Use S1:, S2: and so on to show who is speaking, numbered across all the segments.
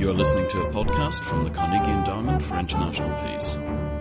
S1: You're listening to a podcast from the Carnegie Endowment for International Peace.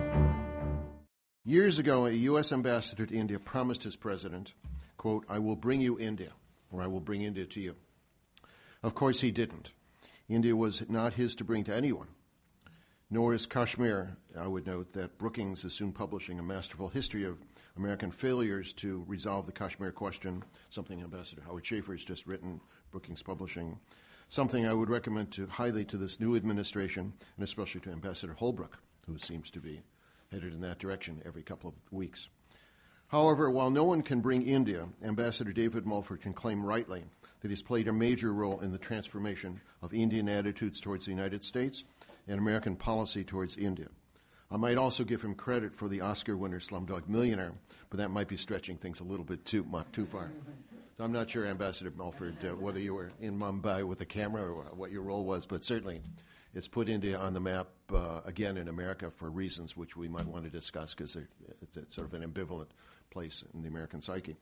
S2: Years ago, a U.S. ambassador to India promised his president, quote, "I will bring you India, or I will bring India to you." Of course, he didn't. India was not his to bring to anyone, nor is Kashmir. I would note that Brookings is soon publishing a masterful history of American failures to resolve the Kashmir question, something Ambassador Howard Schaefer has just written, Brookings Publishing, something I would recommend highly to this new administration, and especially to Ambassador Holbrooke, who seems to be headed in that direction every couple of weeks. However, while no one can bring India, Ambassador David Mulford can claim rightly that he's played a major role in the transformation of Indian attitudes towards the United States and American policy towards India. I might also give him credit for the Oscar winner Slumdog Millionaire, but that might be stretching things a little bit too far. So I'm not sure, Ambassador Mulford, whether you were in Mumbai with a camera or what your role was, but certainly it's put India on the map again in America for reasons which we might want to discuss because it's sort of an ambivalent place in the American psyche.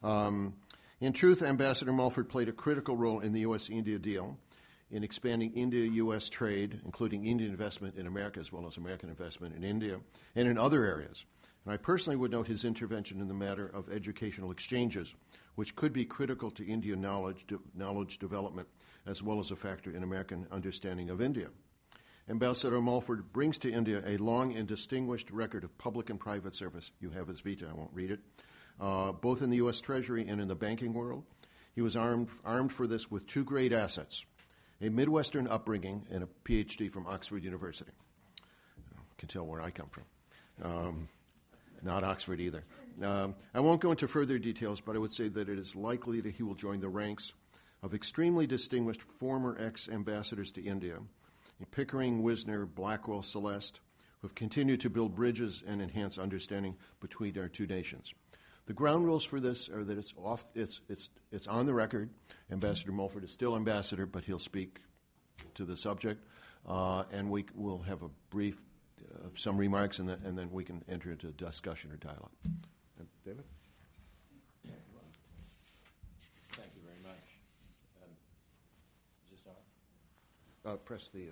S2: In truth, Ambassador Mulford played a critical role in the U.S.-India deal in expanding India-U.S. trade, including Indian investment in America as well as American investment in India and in other areas. And I personally would note his intervention in the matter of educational exchanges, which could be critical to Indian knowledge development as well as a factor in American understanding of India. Ambassador Mulford brings to India a long and distinguished record of public and private service. You have his vita, I won't read it, both in the U.S. Treasury and in the banking world. He was armed for this with two great assets, a Midwestern upbringing and a Ph.D. from Oxford University. You can tell where I come from. Not Oxford either. I won't go into further details, but I would say that it is likely that he will join the ranks of extremely distinguished former ex-ambassadors to India, Pickering, Wisner, Blackwell, Celeste, who have continued to build bridges and enhance understanding between our two nations. The ground rules for this are that it's on the record. Ambassador Mulford is still ambassador, but he'll speak to the subject, and we will have a brief some remarks, and then we can enter into discussion or dialogue. David?
S3: Thank you very much. Is this on?
S2: Press the...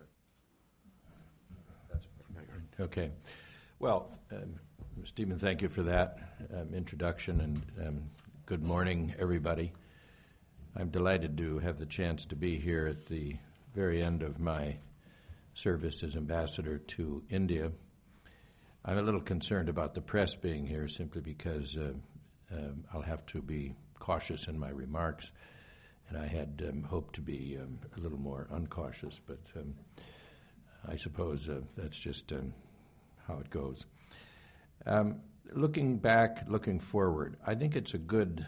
S3: That's okay. Well, Stephen, thank you for that introduction, and good morning, everybody. I'm delighted to have the chance to be here at the very end of my service as ambassador to India. I'm a little concerned about the press being here simply because I'll have to be cautious in my remarks, and I had hoped to be a little more uncautious, but I suppose that's just how it goes. Looking back, looking forward, I think it's a good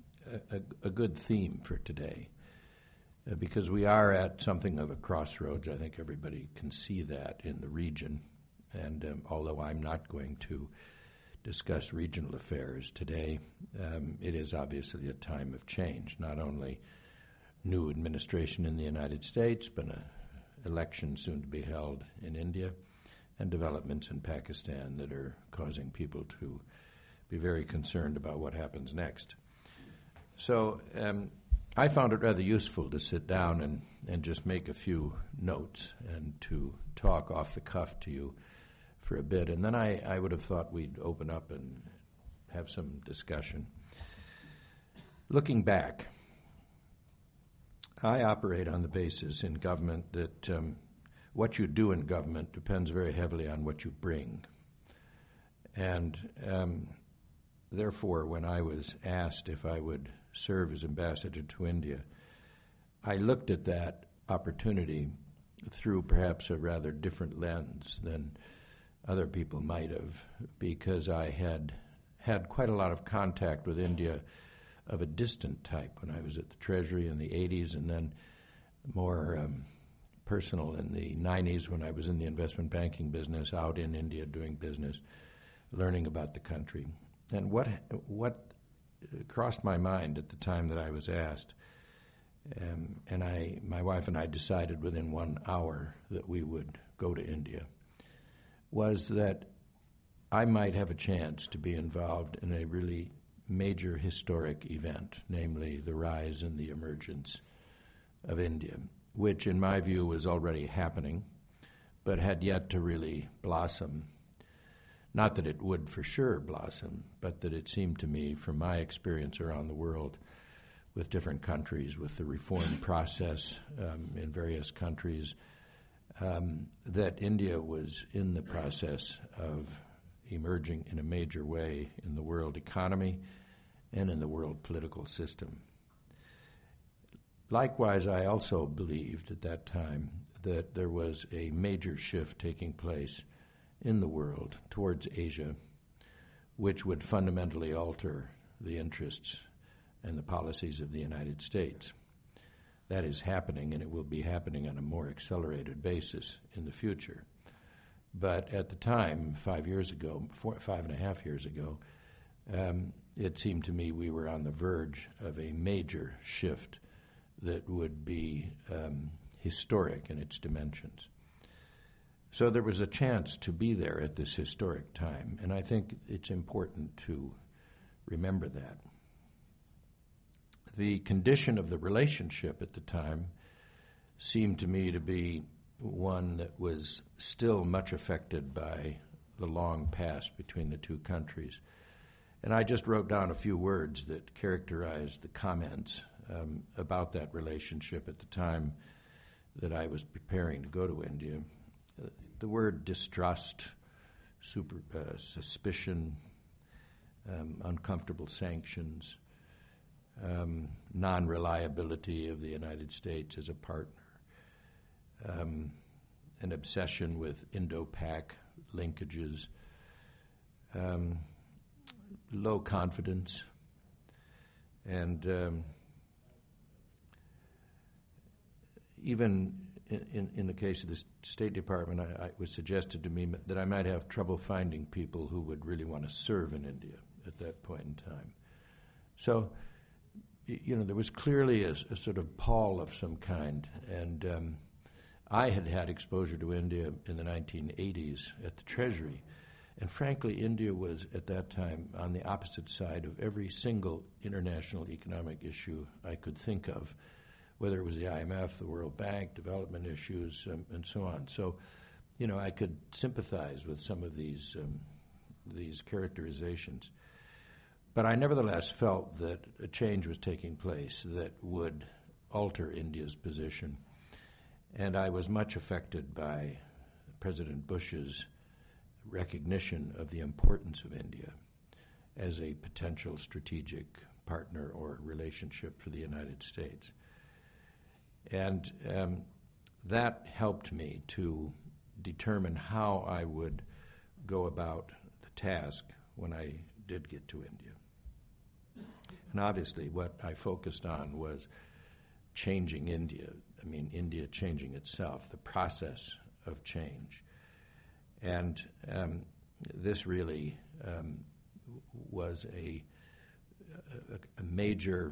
S3: theme for today. Because we are at something of a crossroads. I think everybody can see that in the region. And although I'm not going to discuss regional affairs today, it is obviously a time of change. Not only new administration in the United States, but an election soon to be held in India, and developments in Pakistan that are causing people to be very concerned about what happens next. So I found it rather useful to sit down and just make a few notes and to talk off the cuff to you for a bit. And then I would have thought we'd open up and have some discussion. Looking back, I operate on the basis in government that what you do in government depends very heavily on what you bring. And therefore, when I was asked if I would serve as ambassador to India, I looked at that opportunity through perhaps a rather different lens than other people might have, because I had had quite a lot of contact with India of a distant type when I was at the Treasury in the 80s, and then more personal in the 90s when I was in the investment banking business out in India doing business, learning about the country. And what crossed my mind at the time that I was asked, and my wife and I decided within 1 hour that we would go to India, was that I might have a chance to be involved in a really major historic event, namely the rise and the emergence of India, which in my view was already happening, but had yet to really blossom. Not that it would for sure blossom, but that it seemed to me, from my experience around the world with different countries, with the reform process in various countries, that India was in the process of emerging in a major way in the world economy and in the world political system. Likewise, I also believed at that time that there was a major shift taking place in the world towards Asia, which would fundamentally alter the interests and the policies of the United States. That is happening, and it will be happening on a more accelerated basis in the future. But at the time, 5 years ago, 5.5 years ago, it seemed to me we were on the verge of a major shift that would be historic in its dimensions. So there was a chance to be there at this historic time, and I think it's important to remember that. The condition of the relationship at the time seemed to me to be one that was still much affected by the long past between the two countries. And I just wrote down a few words that characterized the comments about that relationship at the time that I was preparing to go to India. The word distrust, suspicion, uncomfortable sanctions, non-reliability of the United States as a partner, an obsession with Indo-Pak linkages, low confidence, and even in the case of the State Department, it was suggested to me that I might have trouble finding people who would really want to serve in India at that point in time. So, there was clearly a sort of pall of some kind, and I had had exposure to India in the 1980s at the Treasury, and frankly, India was at that time on the opposite side of every single international economic issue I could think of, whether it was the IMF, the World Bank, development issues, and so on. So, I could sympathize with some of these characterizations. But I nevertheless felt that a change was taking place that would alter India's position. And I was much affected by President Bush's recognition of the importance of India as a potential strategic partner or relationship for the United States. And that helped me to determine how I would go about the task when I did get to India. And obviously what I focused on was changing India. I mean, India changing itself, the process of change. And this really was a major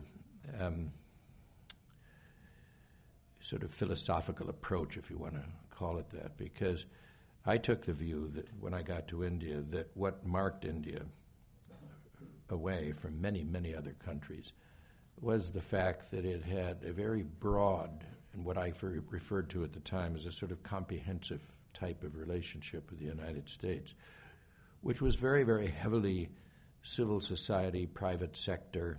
S3: sort of philosophical approach, if you want to call it that, because I took the view that when I got to India, that what marked India away from many, many other countries was the fact that it had a very broad, and what I referred to at the time as a sort of comprehensive type of relationship with the United States, which was very, very heavily civil society, private sector,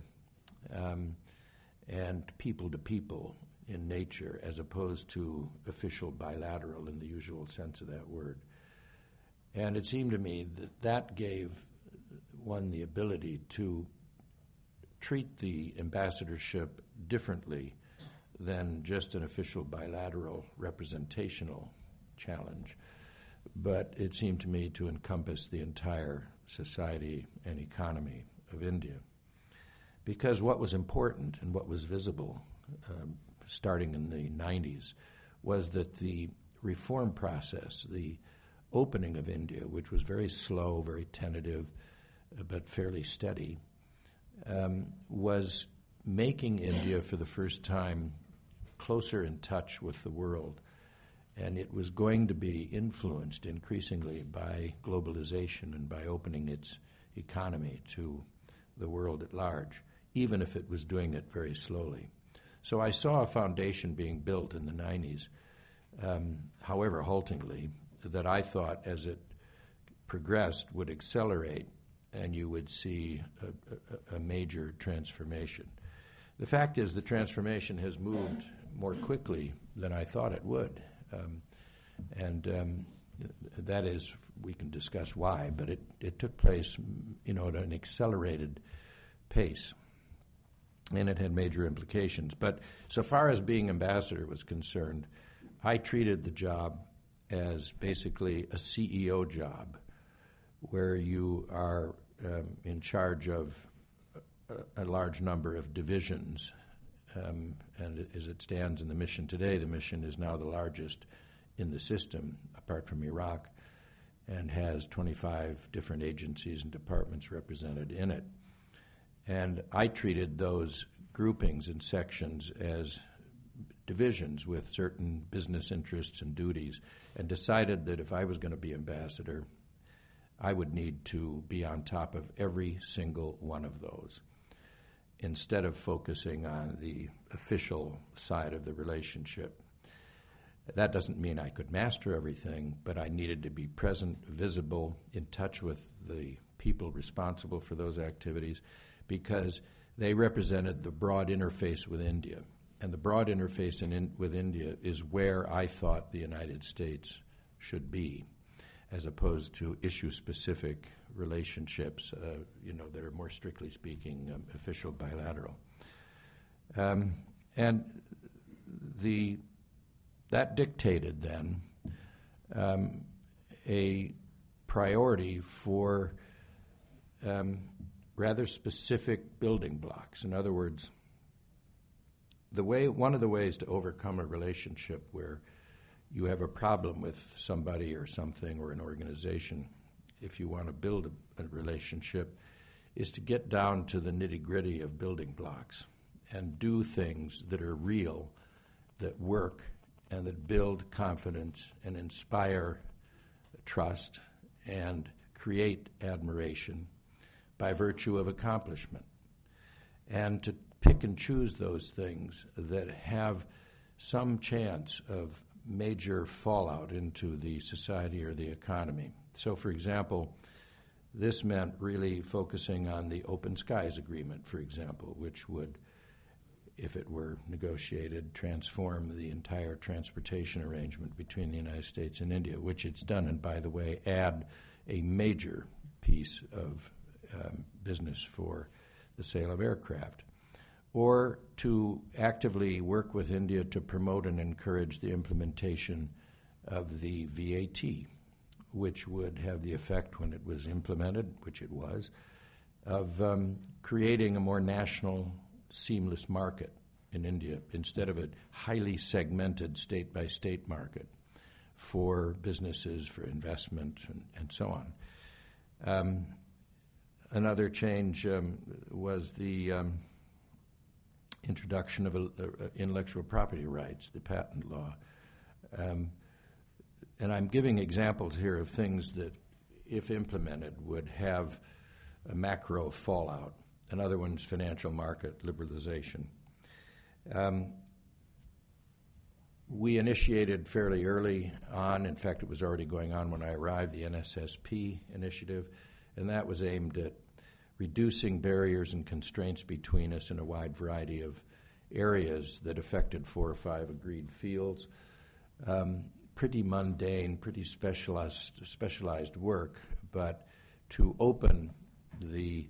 S3: and people-to-people in nature, as opposed to official bilateral in the usual sense of that word. And it seemed to me that that gave one the ability to treat the ambassadorship differently than just an official bilateral representational challenge. But it seemed to me to encompass the entire society and economy of India. Because what was important and what was visible starting in the 90s was that the reform process, the opening of India, which was very slow, very tentative, but fairly steady, was making India for the first time closer in touch with the world. And it was going to be influenced increasingly by globalization and by opening its economy to the world at large, even if it was doing it very slowly. So I saw a foundation being built in the 90s, however haltingly, that I thought as it progressed would accelerate and you would see a major transformation. The fact is the transformation has moved more quickly than I thought it would. That is, we can discuss why, but it took place, at an accelerated pace, and it had major implications. But so far as being ambassador was concerned, I treated the job as basically a CEO job, where you are in charge of a large number of divisions. And as it stands in the mission today, the mission is now the largest in the system, apart from Iraq, and has 25 different agencies and departments represented in it. And I treated those groupings and sections as divisions with certain business interests and duties, and decided that if I was going to be ambassador, I would need to be on top of every single one of those, instead of focusing on the official side of the relationship. That doesn't mean I could master everything, but I needed to be present, visible, in touch with the people responsible for those activities, because they represented the broad interface with India. And the broad interface with India is where I thought the United States should be, as opposed to issue-specific relationships, that are more strictly speaking official bilateral. That dictated then a priority for rather specific building blocks. In other words, one of the ways to overcome a relationship where you have a problem with somebody or something or an organization, if you want to build a relationship, is to get down to the nitty-gritty of building blocks and do things that are real, that work, and that build confidence and inspire trust and create admiration by virtue of accomplishment. And to pick and choose those things that have some chance of major fallout into the society or the economy. So, for example, this meant really focusing on the Open Skies Agreement, for example, which would, if it were negotiated, transform the entire transportation arrangement between the United States and India, which it's done, and by the way, add a major piece of business for the sale of aircraft. Or to actively work with India to promote and encourage the implementation of the VAT, which would have the effect, when it was implemented, which it was, of creating a more national, seamless market in India instead of a highly segmented state-by-state market for businesses, for investment, and so on. Another change was the introduction of intellectual property rights, the patent law. And I'm giving examples here of things that, if implemented, would have a macro fallout. Another one's financial market liberalization. We initiated fairly early on, in fact it was already going on when I arrived, the NSSP initiative, and that was aimed at reducing barriers and constraints between us in a wide variety of areas that affected 4 or 5 agreed fields. Pretty mundane, pretty specialized work, but to open the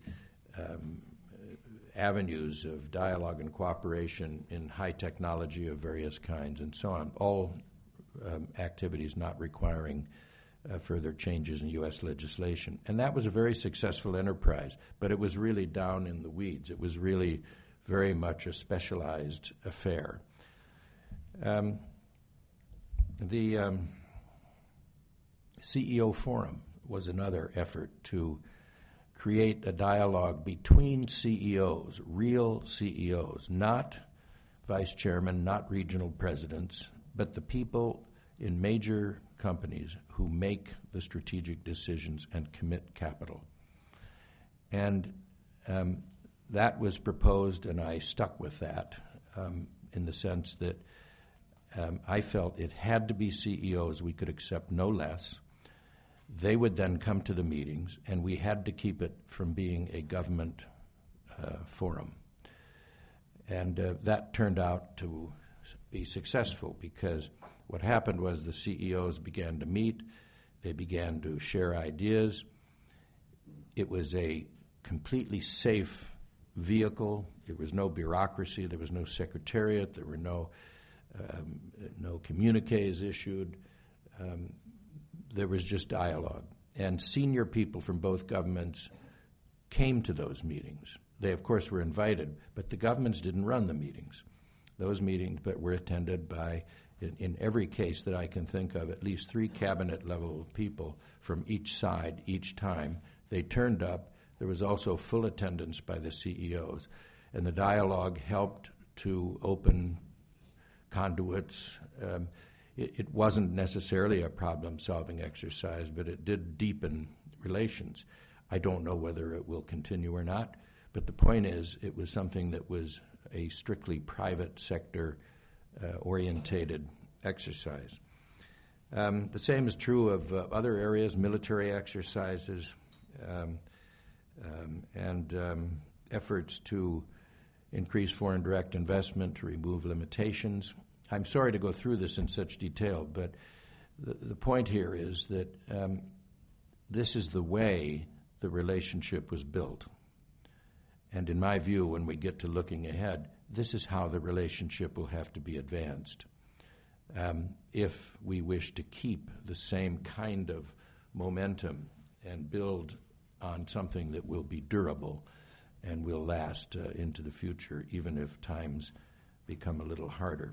S3: avenues of dialogue and cooperation in high technology of various kinds and so on, all activities not requiring further changes in U.S. legislation. And that was a very successful enterprise, but it was really down in the weeds. It was really very much a specialized affair. The CEO Forum was another effort to create a dialogue between CEOs, real CEOs, not vice chairmen, not regional presidents, but the people in major companies who make the strategic decisions and commit capital. And that was proposed, and I stuck with that, in the sense that I felt it had to be CEOs. We could accept no less. They would then come to the meetings, and we had to keep it from being a government forum. And that turned out to be successful, because what happened was the CEOs began to meet, they began to share ideas. It was a completely safe vehicle. There was no bureaucracy, there was no secretariat, there were no communiques issued. There was just dialogue. And senior people from both governments came to those meetings. They, of course, were invited, but the governments didn't run the meetings. Those meetings were attended by, in every case that I can think of, at least 3 cabinet-level people from each side each time. They turned up. There was also full attendance by the CEOs. And the dialogue helped to open conduits. It wasn't necessarily a problem-solving exercise, but it did deepen relations. I don't know whether it will continue or not, but the point is it was something that was a strictly private sector orientated exercise. The same is true of other areas, military exercises, and efforts to increase foreign direct investment, to remove limitations. I'm sorry to go through this in such detail, but the point here is that this is the way the relationship was built. And in my view, when we get to looking ahead, this is how the relationship will have to be advanced. If we wish to keep the same kind of momentum and build on something that will be durable and will last into the future, even if times become a little harder.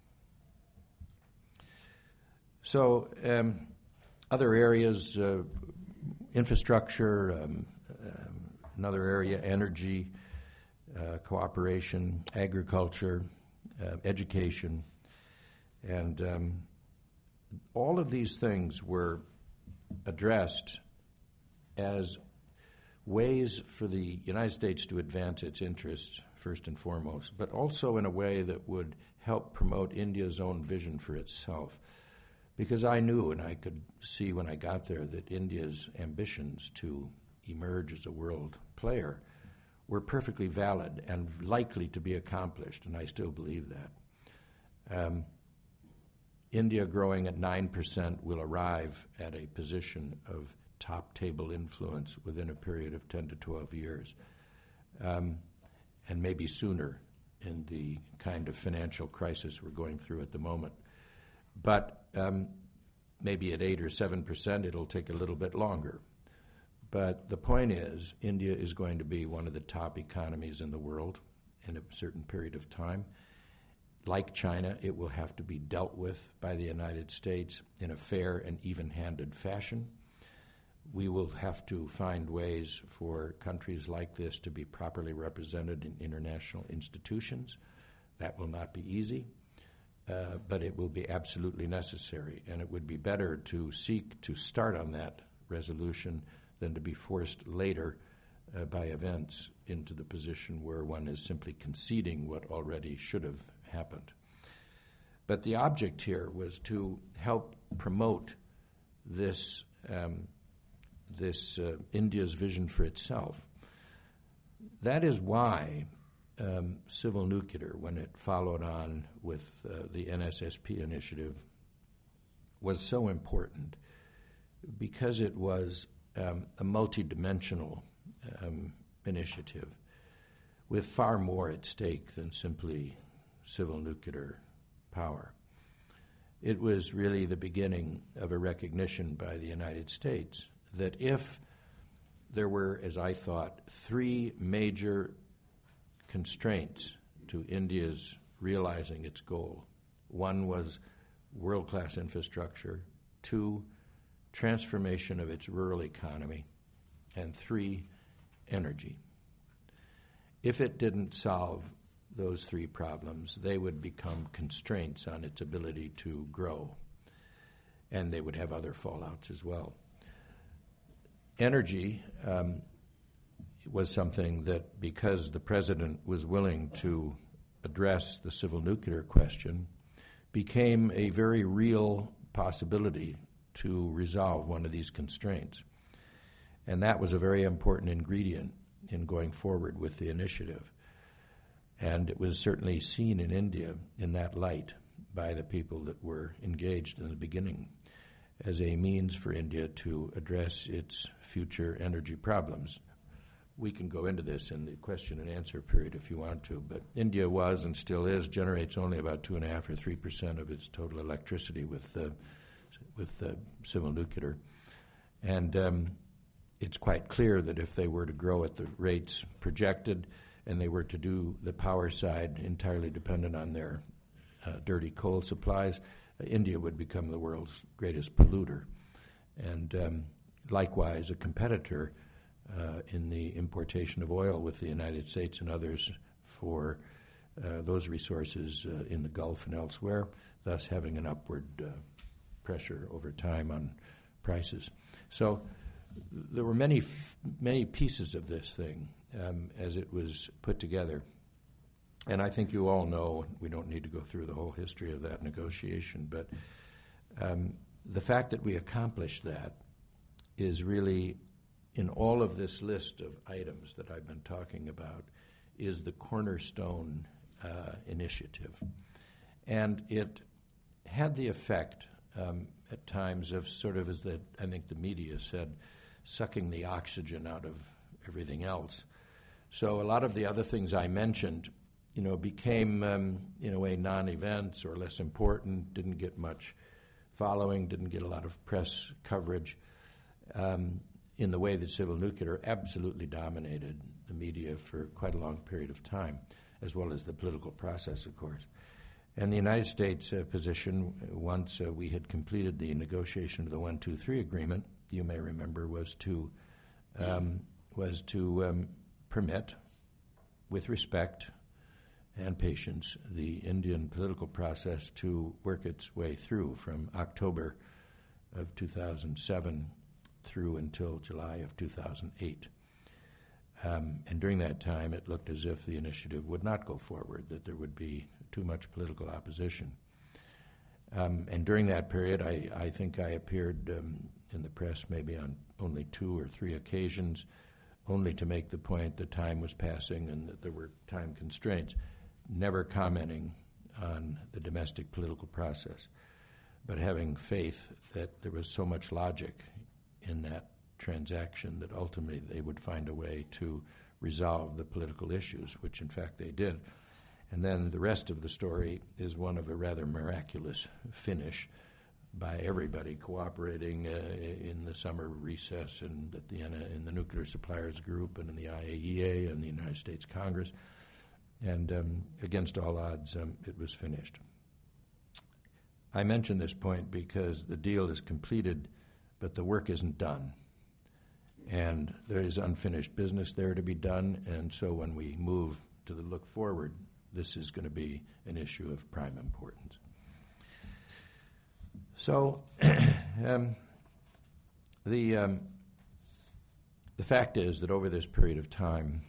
S3: So other areas, infrastructure, another area, energy, cooperation, agriculture, education, and all of these things were addressed as ways for the United States to advance its interests, first and foremost, but also in a way that would help promote India's own vision for itself. Because I knew, and I could see when I got there, that India's ambitions to emerge as a world player were perfectly valid and likely to be accomplished, and I still believe that. India growing at 9% will arrive at a position of top table influence within a period of 10 to 12 years, and maybe sooner in the kind of financial crisis we're going through at the moment. But maybe at 8 or 7%, it'll take a little bit longer. But the point is, India is going to be one of the top economies in the world in a certain period of time. Like China, it will have to be dealt with by the United States in a fair and even-handed fashion. We will have to find ways for countries like this to be properly represented in international institutions. That will not be easy. But it will be absolutely necessary, and it would be better to seek to start on that resolution than to be forced later by events into the position where one is simply conceding what already should have happened. But the object here was to help promote this India's vision for itself. That is why civil nuclear, when it followed on with the NSSP initiative, was so important, because it was a multidimensional initiative with far more at stake than simply civil nuclear power. It was really the beginning of a recognition by the United States that if there were, as I thought, 3 major constraints to India's realizing its goal. One was world-class infrastructure, 2, transformation of its rural economy, and 3, energy. If it didn't solve those 3 problems, they would become constraints on its ability to grow, and they would have other fallouts as well. Energy was something that, because the president was willing to address the civil nuclear question became a very real possibility to resolve one of these constraints. And that was a very important ingredient in going forward with the initiative. And it was certainly seen in India in that light by the people that were engaged in the beginning as a means for India to address its future energy problems. We can go into this in the question and answer period if you want to, but India was and still is, generates only about 2.5 or 3% of its total electricity with civil nuclear. And it's quite clear that if they were to grow at the rates projected and they were to do the power side entirely dependent on their dirty coal supplies, India would become the world's greatest polluter. And likewise, a competitor in the importation of oil with the United States and others for those resources in the Gulf and elsewhere, thus having an upward pressure over time on prices. So there were many pieces of this thing as it was put together. And I think you all know, we don't need to go through the whole history of that negotiation, but the fact that we accomplished that is really, in all of this list of items that I've been talking about, is the cornerstone initiative. And it had the effect at times of sort of, as I think the media said, sucking the oxygen out of everything else. So a lot of the other things I mentioned, became, in a way, non-events or less important, didn't get much following, didn't get a lot of press coverage, in the way that civil nuclear absolutely dominated the media for quite a long period of time, as well as the political process, of course. And the United States position, once we had completed the negotiation of the 123 agreement, you may remember, was to permit, with respect and patience, the Indian political process to work its way through from October of 2007 through until July of 2008. And during that time, it looked as if the initiative would not go forward, that there would be too much political opposition. And during that period, I think I appeared in the press maybe on only 2 or 3 occasions, only to make the point that time was passing and that there were time constraints, never commenting on the domestic political process, but having faith that there was so much logic in that transaction that ultimately they would find a way to resolve the political issues, which in fact they did. And then the rest of the story is one of a rather miraculous finish by everybody cooperating in the summer recess and at the in the Nuclear Suppliers Group and in the IAEA and the United States Congress. And against all odds, it was finished. I mention this point because the deal is completed, but the work isn't done. And there is unfinished business there to be done, and so when we move to the look forward, this is going to be an issue of prime importance. So the fact is that over this period of time,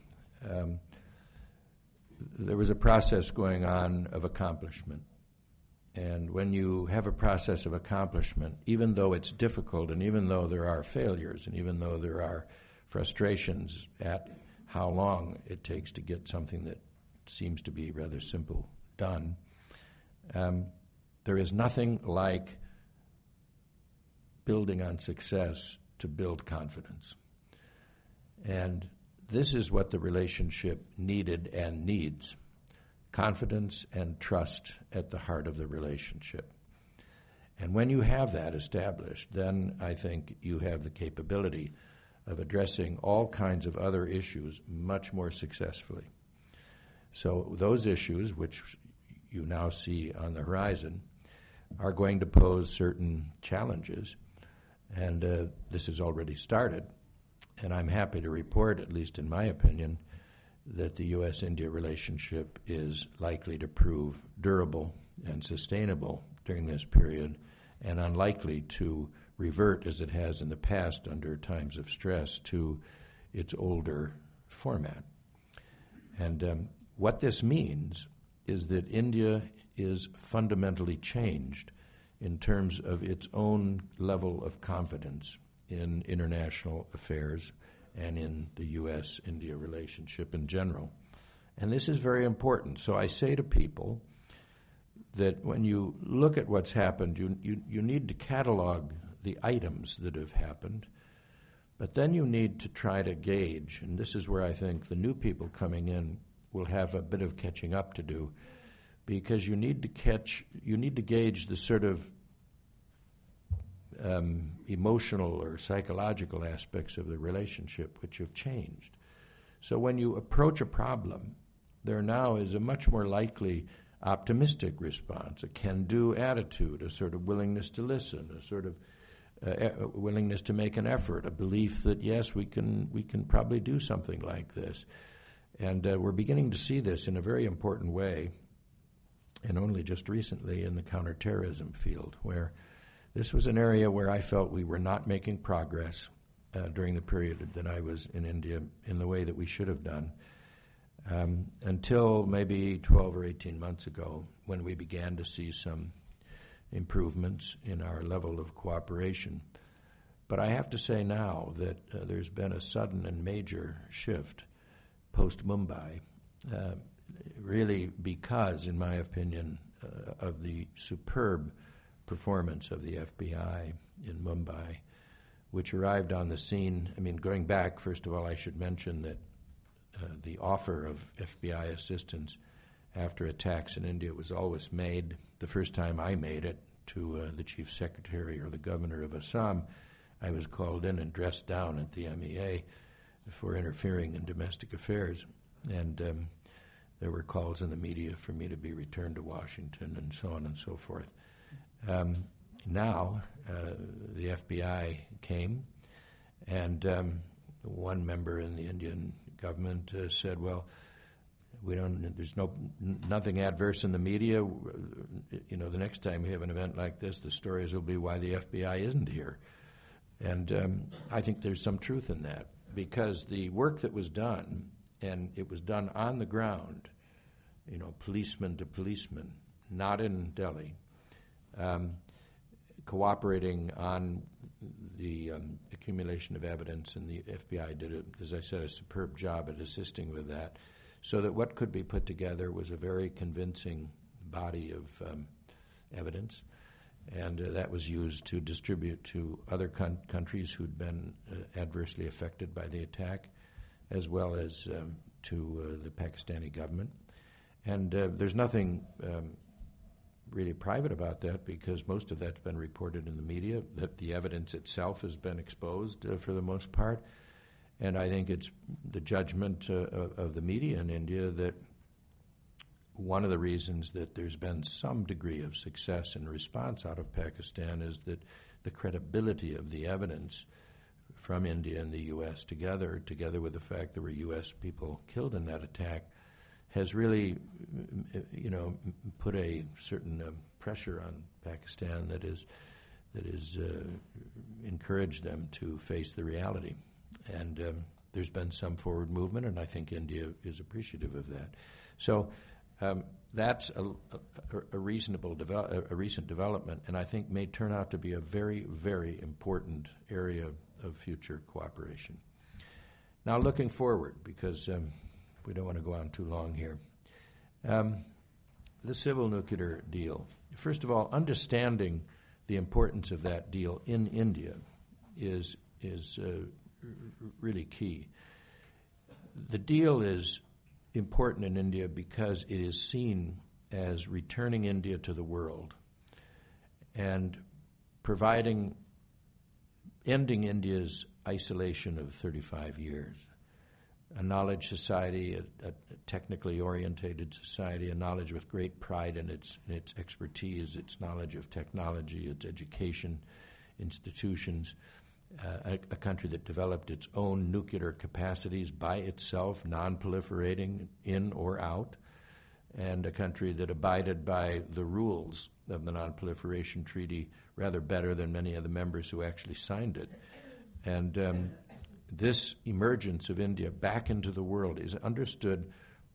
S3: there was a process going on of accomplishment. And when you have a process of accomplishment, even though it's difficult and even though there are failures and even though there are frustrations at how long it takes to get something that seems to be rather simple done, there is nothing like building on success to build confidence. And this is what the relationship needed and needs: confidence and trust at the heart of the relationship. And when you have that established, then I think you have the capability of addressing all kinds of other issues much more successfully. So those issues, which you now see on the horizon, are going to pose certain challenges. And this has already started. And I'm happy to report, at least in my opinion, that the U.S.-India relationship is likely to prove durable and sustainable during this period and unlikely to revert, as it has in the past under times of stress, to its older format. And what this means is that India is fundamentally changed in terms of its own level of confidence in international affairs and in the U.S.-India relationship in general. And this is very important. So I say to people that when you look at what's happened, you need to catalog the items that have happened, but then you need to try to gauge, and this is where I think the new people coming in will have a bit of catching up to do, because you need to gauge the sort of emotional or psychological aspects of the relationship which have changed. So when you approach a problem, there now is a much more likely optimistic response, a can-do attitude, a sort of willingness to listen, a sort of willingness to make an effort, a belief that, yes, we can probably do something like this. And we're beginning to see this in a very important way, and only just recently in the counterterrorism field, where this was an area where I felt we were not making progress during the period that I was in India in the way that we should have done, until maybe 12 or 18 months ago, when we began to see some improvements in our level of cooperation. But I have to say now that there's been a sudden and major shift post-Mumbai, really because, in my opinion, of the superb performance of the FBI in Mumbai, which arrived on the scene. I mean, going back, first of all, I should mention that the offer of FBI assistance after attacks in India was always made. The first time I made it to the chief secretary or the governor of Assam, I was called in and dressed down at the MEA for interfering in domestic affairs. And there were calls in the media for me to be returned to Washington and so on and so forth. Now, the FBI came, and one member in the Indian government said, well, there's nothing adverse in the media. You know, the next time we have an event like this, the stories will be why the FBI isn't here. And I think there's some truth in that, because the work that was done, and it was done on the ground, you know, policeman to policeman, not in Delhi, cooperating on the accumulation of evidence, and the FBI did, as I said, a superb job at assisting with that, so that what could be put together was a very convincing body of evidence, and that was used to distribute to other countries who'd been adversely affected by the attack, as well as to the Pakistani government. And there's nothing really private about that, because most of that's been reported in the media, that the evidence itself has been exposed for the most part. And I think it's the judgment of the media in India that one of the reasons that there's been some degree of success and response out of Pakistan is that the credibility of the evidence from India and the U.S. together with the fact there were U.S. people killed in that attack, has really, you know, put a certain pressure on Pakistan that is encouraged them to face the reality. And there's been some forward movement, and I think India is appreciative of that. So that's a recent development, and I think may turn out to be a very, very important area of future cooperation. Now, looking forward, because we don't want to go on too long here. The civil nuclear deal. First of all, understanding the importance of that deal in India is really key. The deal is important in India because it is seen as returning India to the world and ending India's isolation of 35 years. A knowledge society, a technically orientated society, a knowledge with great pride in its expertise, its knowledge of technology, its education, institutions, a country that developed its own nuclear capacities by itself, non-proliferating in or out, and a country that abided by the rules of the Non-Proliferation Treaty rather better than many of the members who actually signed it. And this emergence of India back into the world is understood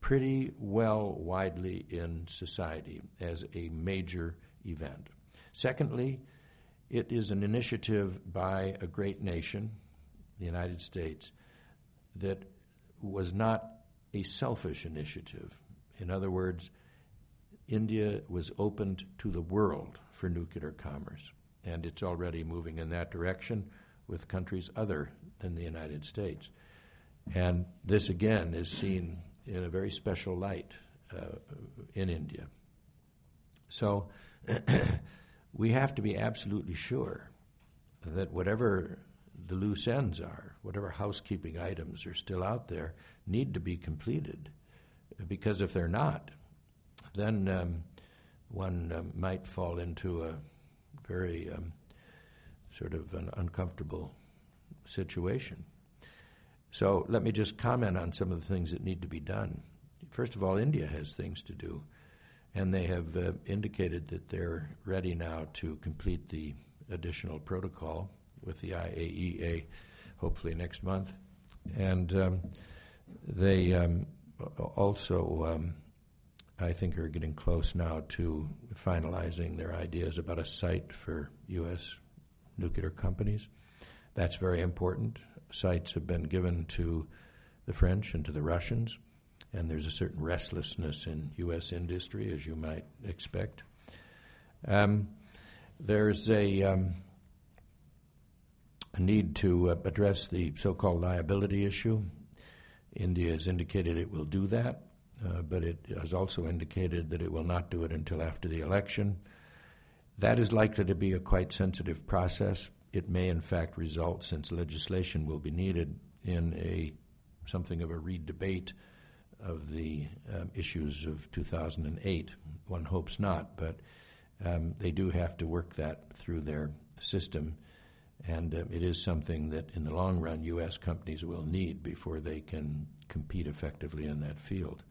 S3: pretty well widely in society as a major event. Secondly, it is an initiative by a great nation, the United States, that was not a selfish initiative. In other words, India was opened to the world for nuclear commerce, and it's already moving in that direction with countries other than the United States. And this, again, is seen in a very special light in India. So we have to be absolutely sure that whatever the loose ends are, whatever housekeeping items are still out there, need to be completed. Because if they're not, then one might fall into a very sort of an uncomfortable situation. So let me just comment on some of the things that need to be done. First of all, India has things to do, and they have indicated that they're ready now to complete the additional protocol with the IAEA, hopefully next month. And they also, I think, are getting close now to finalizing their ideas about a site for U.S. nuclear companies. That's very important. Sites have been given to the French and to the Russians, and there's a certain restlessness in U.S. industry, as you might expect. There's a need to address the so-called liability issue. India has indicated it will do that, but it has also indicated that it will not do it until after the election. That is likely to be a quite sensitive process. It may, in fact, result, since legislation will be needed, in something of a re-debate of the issues of 2008. One hopes not, but they do have to work that through their system, and it is something that, in the long run, U.S. companies will need before they can compete effectively in that field.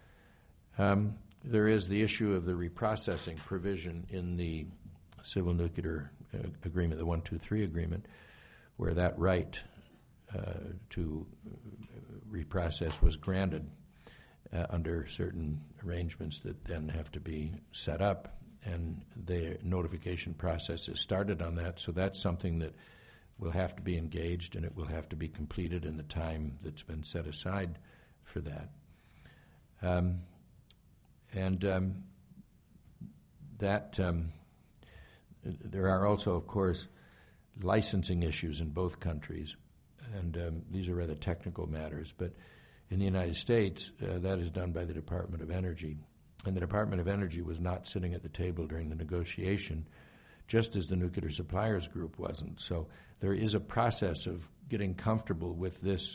S3: There is the issue of the reprocessing provision in the Civil Nuclear Agreement, the 123 Agreement, where that right to reprocess was granted under certain arrangements that then have to be set up, and the notification process is started on that. So that's something that will have to be engaged, and it will have to be completed in the time that's been set aside for that. There are also, of course, licensing issues in both countries, and these are rather technical matters. But in the United States, that is done by the Department of Energy, and the Department of Energy was not sitting at the table during the negotiation, just as the Nuclear Suppliers Group wasn't. So there is a process of getting comfortable with this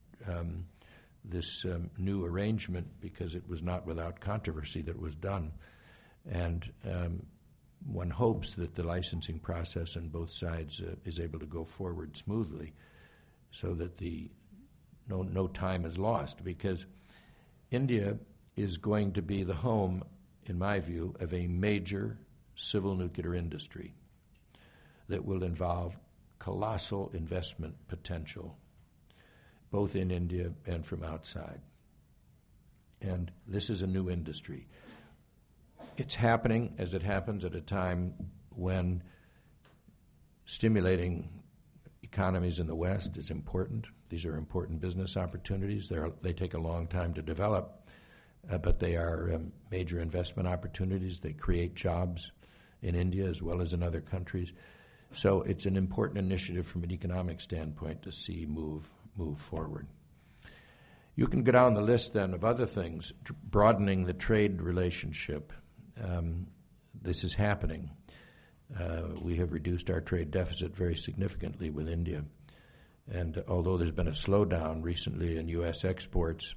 S3: new arrangement, because it was not without controversy that it was done. And one hopes that the licensing process on both sides is able to go forward smoothly, so that no time is lost, because India is going to be the home, in my view, of a major civil nuclear industry that will involve colossal investment potential, both in India and from outside. And this is a new industry. It's happening, as it happens, at a time when stimulating economies in the West is important. These are important business opportunities. They take a long time to develop, but they are major investment opportunities. They create jobs in India as well as in other countries. So it's an important initiative from an economic standpoint to see move forward. You can go down the list then of other things, broadening the trade relationship. This is happening. We have reduced our trade deficit very significantly with India. And although there's been a slowdown recently in U.S. exports,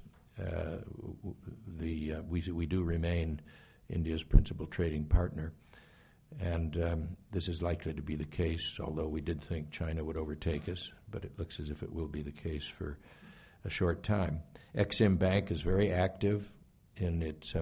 S3: we do remain India's principal trading partner. And this is likely to be the case, although we did think China would overtake us, but it looks as if it will be the case for a short time. Exim Bank is very active in its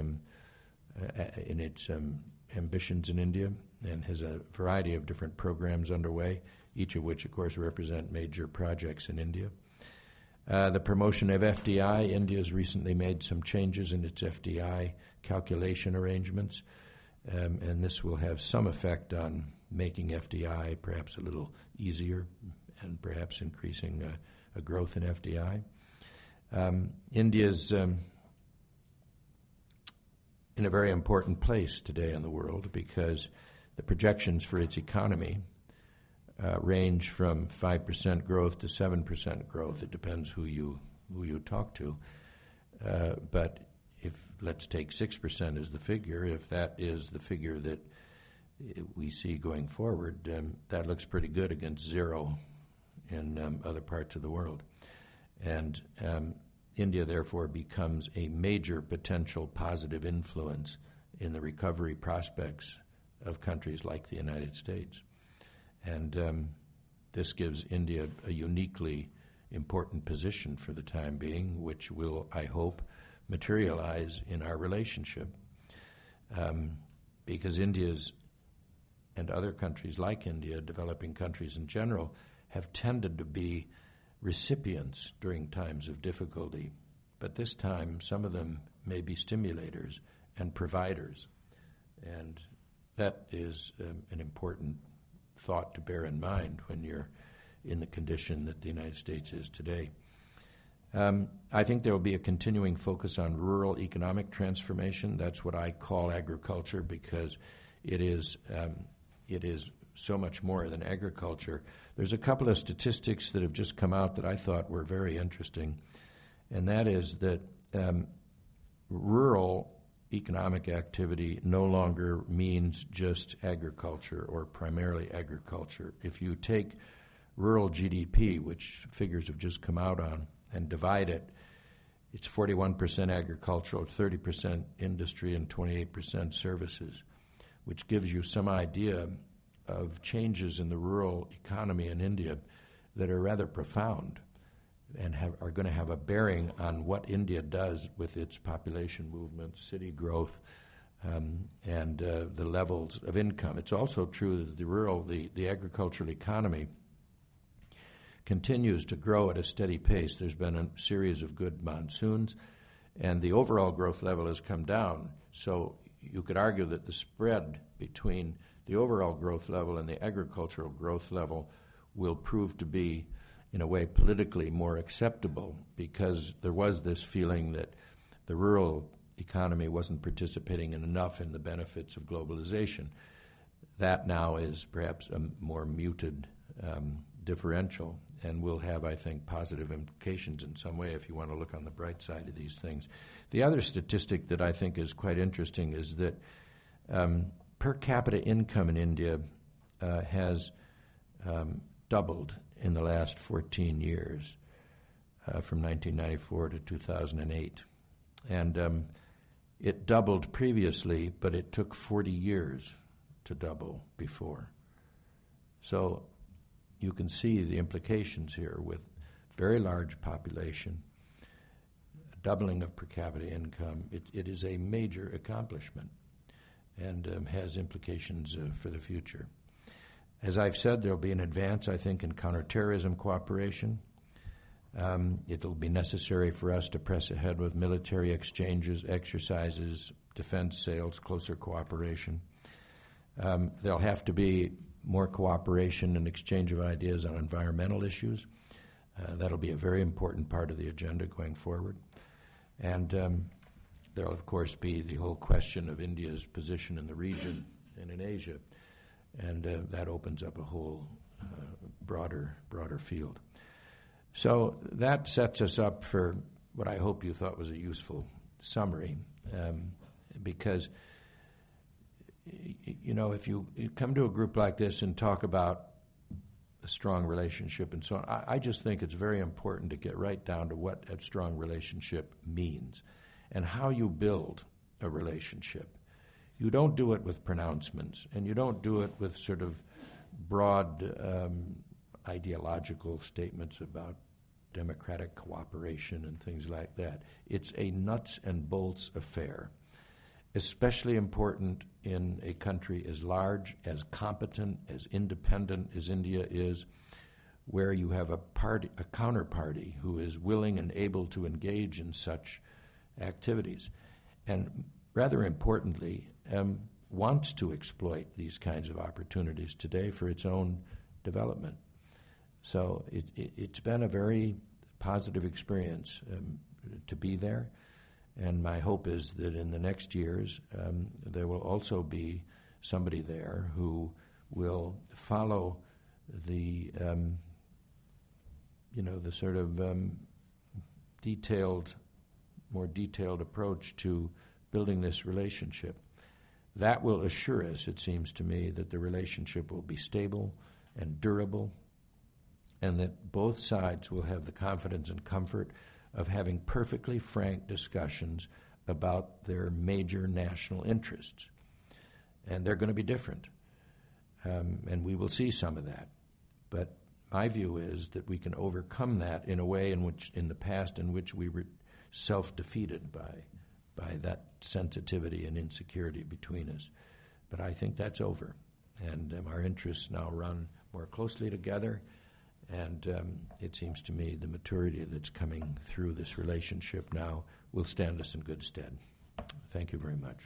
S3: ambitions in India, and has a variety of different programs underway, each of which, of course, represent major projects in India. The promotion of FDI, India has recently made some changes in its FDI calculation arrangements, and this will have some effect on making FDI perhaps a little easier and perhaps increasing a growth in FDI. India's in a very important place today in the world because the projections for its economy range from 5% growth to 7% growth. It depends who you talk to. But if let's take 6% as the figure, if that is the figure that we see going forward, that looks pretty good against zero in other parts of the world. And India, therefore, becomes a major potential positive influence in the recovery prospects of countries like the United States. And this gives India a uniquely important position for the time being, which will, I hope, materialize in our relationship. Because India's and other countries like India, developing countries in general, have tended to be recipients during times of difficulty. But this time, some of them may be stimulators and providers. And that is an important thought to bear in mind when you're in the condition that the United States is today. I think there will be a continuing focus on rural economic transformation. That's what I call agriculture because it is so much more than agriculture. There's a couple of statistics that have just come out that I thought were very interesting, and that is that rural economic activity no longer means just agriculture or primarily agriculture. If you take rural GDP, which figures have just come out on, and divide it, it's 41% agricultural, 30% industry, and 28% services, which gives you some idea of changes in the rural economy in India that are rather profound and are going to have a bearing on what India does with its population movement, city growth, and the levels of income. It's also true that the agricultural economy continues to grow at a steady pace. There's been a series of good monsoons, and the overall growth level has come down. So you could argue that the spread between the overall growth level and the agricultural growth level will prove to be, in a way, politically more acceptable because there was this feeling that the rural economy wasn't participating enough in the benefits of globalization. That now is perhaps a more muted differential and will have, I think, positive implications in some way if you want to look on the bright side of these things. The other statistic that I think is quite interesting is that per capita income in India has doubled in the last 14 years, from 1994 to 2008. And it doubled previously, but it took 40 years to double before. So you can see the implications here with very large population, doubling of per capita income. It is a major accomplishment and has implications for the future. As I've said, there will be an advance, I think, in counterterrorism cooperation. It will be necessary for us to press ahead with military exchanges, exercises, defense sales, closer cooperation. There'll have to be more cooperation and exchange of ideas on environmental issues. That'll be a very important part of the agenda going forward. And there'll, of course, be the whole question of India's position in the region and in Asia. And that opens up a whole broader field. So that sets us up for what I hope you thought was a useful summary, because you know, if you come to a group like this and talk about a strong relationship and so on, I just think it's very important to get right down to what a strong relationship means and how you build a relationship. You don't do it with pronouncements, and you don't do it with sort of broad ideological statements about democratic cooperation and things like that. It's a nuts and bolts affair, especially important in a country as large, as competent, as independent as India is, where you have a counterparty who is willing and able to engage in such activities, and rather importantly, wants to exploit these kinds of opportunities today for its own development. So it's been a very positive experience to be there, and my hope is that in the next years there will also be somebody there who will follow the the sort of more detailed approach to building this relationship. That will assure us, it seems to me, that the relationship will be stable and durable, and that both sides will have the confidence and comfort of having perfectly frank discussions about their major national interests. And they're going to be different, and we will see some of that. But my view is that we can overcome that in a way in the past, in which we were self-defeated by that sensitivity and insecurity between us. But I think that's over, and our interests now run more closely together, and it seems to me the maturity that's coming through this relationship now will stand us in good stead. Thank you very much.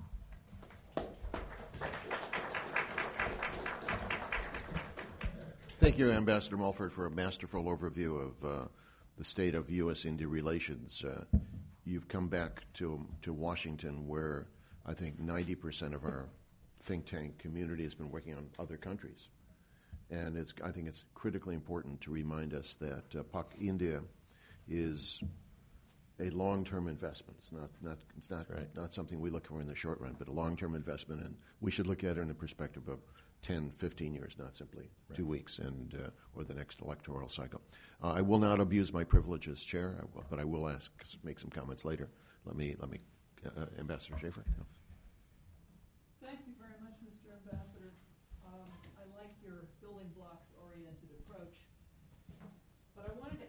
S2: Thank you, Ambassador Mulford, for a masterful overview of the state of U.S.-India relations. You've come back to Washington, where I think 90% of our think tank community has been working on other countries. And I think it's critically important to remind us that India is a long-term investment. It's not something we look for in the short run, but a long-term investment, and we should look at it in the perspective of 10, 15 years, not simply 2 weeks or the next electoral cycle. I will not abuse my privilege as chair, but I will make some comments later. Let me, Ambassador Schaefer. Yeah.
S4: Thank you very much, Mr. Ambassador. I like your building blocks-oriented approach. But I wanted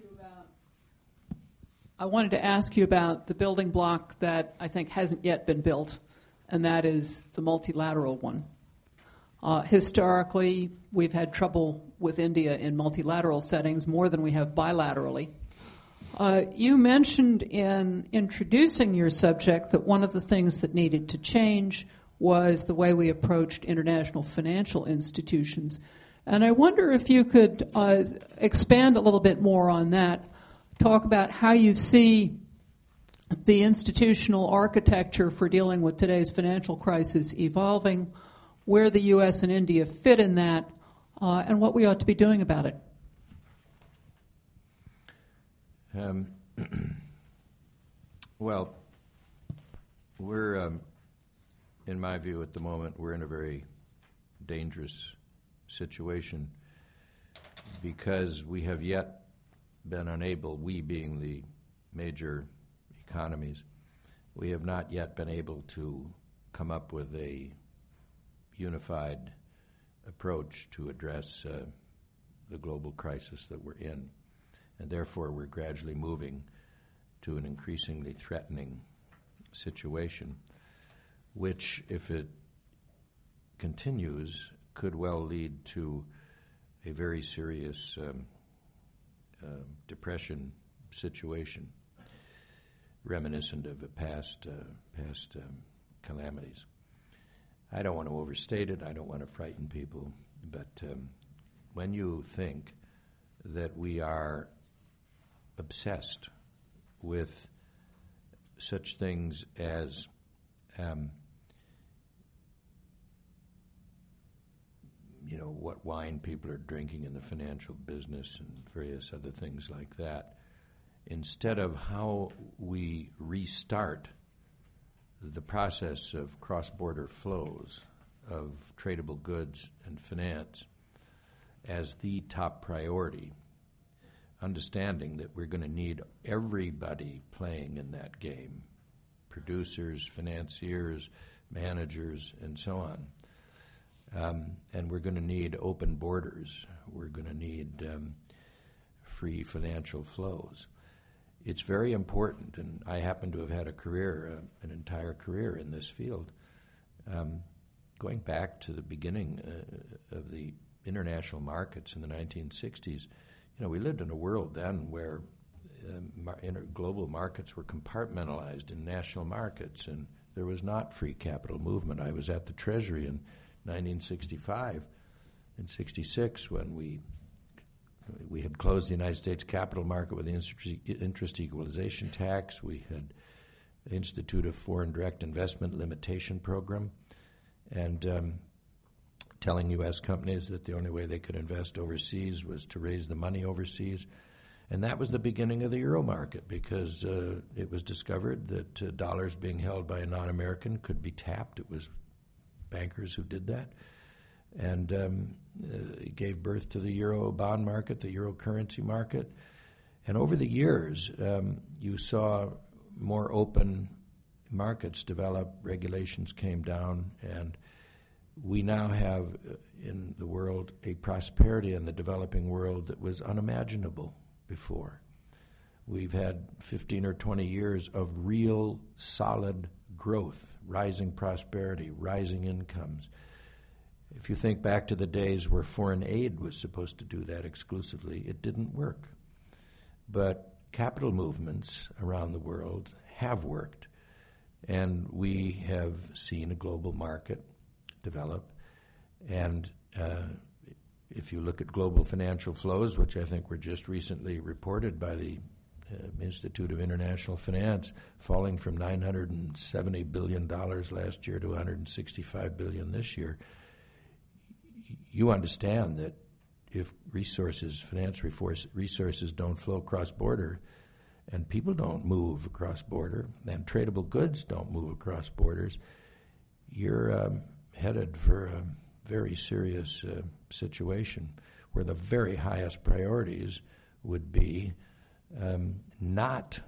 S4: to ask you about the building block that I think hasn't yet been built, and that is the multilateral one. Historically, we've had trouble with India in multilateral settings more than we have bilaterally. You mentioned in introducing your subject that one of the things that needed to change was the way we approached international financial institutions. And I wonder if you could expand a little bit more on that, talk about how you see the institutional architecture for dealing with today's financial crisis evolving, where the U.S. and India fit in that, and what we ought to be doing about it.
S3: Well, we're, in my view at the moment, we're in a very dangerous situation because we have yet been unable, we being the major economies, we have not yet been able to come up with a unified approach to address the global crisis that we're in. And therefore, we're gradually moving to an increasingly threatening situation, which, if it continues, could well lead to a very serious depression situation, reminiscent of past calamities. I don't want to overstate it. I don't want to frighten people. But when you think that we are obsessed with such things as what wine people are drinking in the financial business and various other things like that, instead of how we restart the process of cross-border flows of tradable goods and finance as the top priority, understanding that we're going to need everybody playing in that game, producers, financiers, managers, and so on. And we're going to need open borders. We're going to need free financial flows. It's very important, and I happen to have had a career, an entire career in this field. Going back to the beginning of the international markets in the 1960s, we lived in a world then where global markets were compartmentalized in national markets, and there was not free capital movement. I was at the Treasury in 1965 and 66 when we had closed the United States capital market with the interest equalization tax. We had instituted a foreign direct investment limitation program, and telling U.S. companies that the only way they could invest overseas was to raise the money overseas. And that was the beginning of the euro market, because it was discovered that dollars being held by a non-American could be tapped. It was bankers who did that. And it gave birth to the euro bond market, the euro currency market. And over the years, you saw more open markets develop, regulations came down, and we now have in the world a prosperity in the developing world that was unimaginable before. We've had 15 or 20 years of real solid growth, rising prosperity, rising incomes. If you think back to the days where foreign aid was supposed to do that exclusively, it didn't work. But capital movements around the world have worked, and we have seen a global market develop. And if you look at global financial flows, which I think were just recently reported by the Institute of International Finance, falling from $970 billion last year to $165 billion this year, you understand that if finance resources don't flow cross-border, and people don't move across border, and tradable goods don't move across borders, you're headed for a very serious situation where the very highest priorities would be not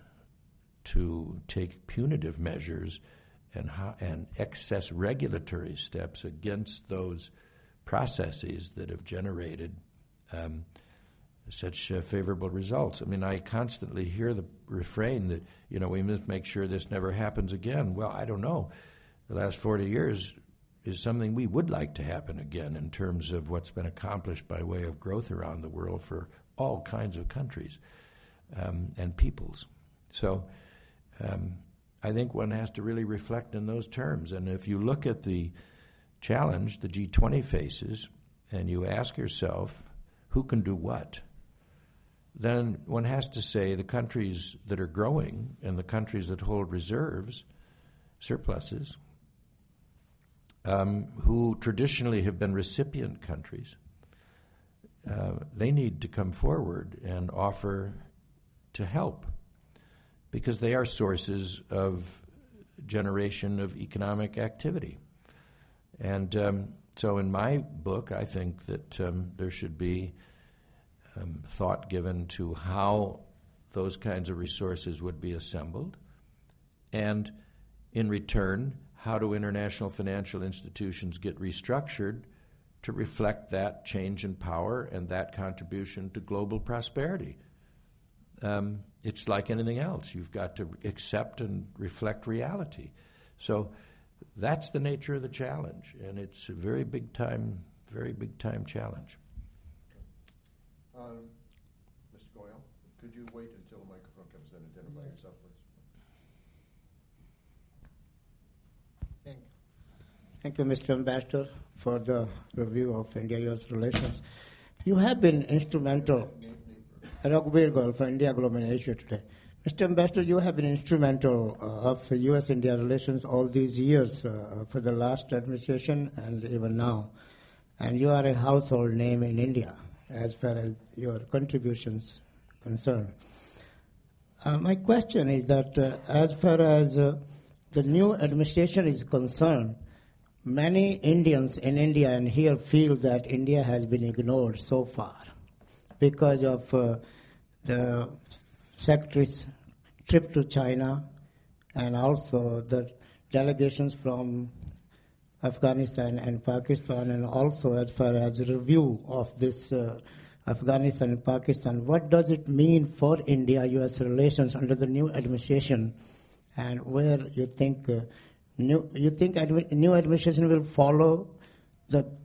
S3: to take punitive measures and excess regulatory steps against those processes that have generated such favorable results. I mean, I constantly hear the refrain that, we must make sure this never happens again. Well, I don't know. The last 40 years is something we would like to happen again in terms of what's been accomplished by way of growth around the world for all kinds of countries and peoples. So I think one has to really reflect in those terms. And if you look at the challenge the G20 faces and you ask yourself, who can do what? Then one has to say the countries that are growing and the countries that hold reserves, surpluses, who traditionally have been recipient countries, they need to come forward and offer to help, because they are sources of generation of economic activity. And so in my book, I think that there should be thought given to how those kinds of resources would be assembled, and in return, how do international financial institutions get restructured to reflect that change in power and that contribution to global prosperity? It's like anything else. You've got to accept and reflect reality. So that's the nature of the challenge, and it's a very big time challenge.
S2: Mr. Goyal, could you wait until the microphone comes in and identify yourself, please?
S5: Thank you, Mr. Ambassador, for the review of India-U.S. relations. You have been instrumental. Raghuveer Goyal for India, Global and Asia Today. Mr. Ambassador, you have been instrumental of U.S.-India relations all these years for the last administration and even now. And you are a household name in India as far as your contributions concerned. My question is that as far as the new administration is concerned, many Indians in India and here feel that India has been ignored so far because of the Secretary's trip to China and also the delegations from Afghanistan and Pakistan, and also as far as a review of this Afghanistan and Pakistan. What does it mean for India-U.S. relations under the new administration, and where you think new administration will follow the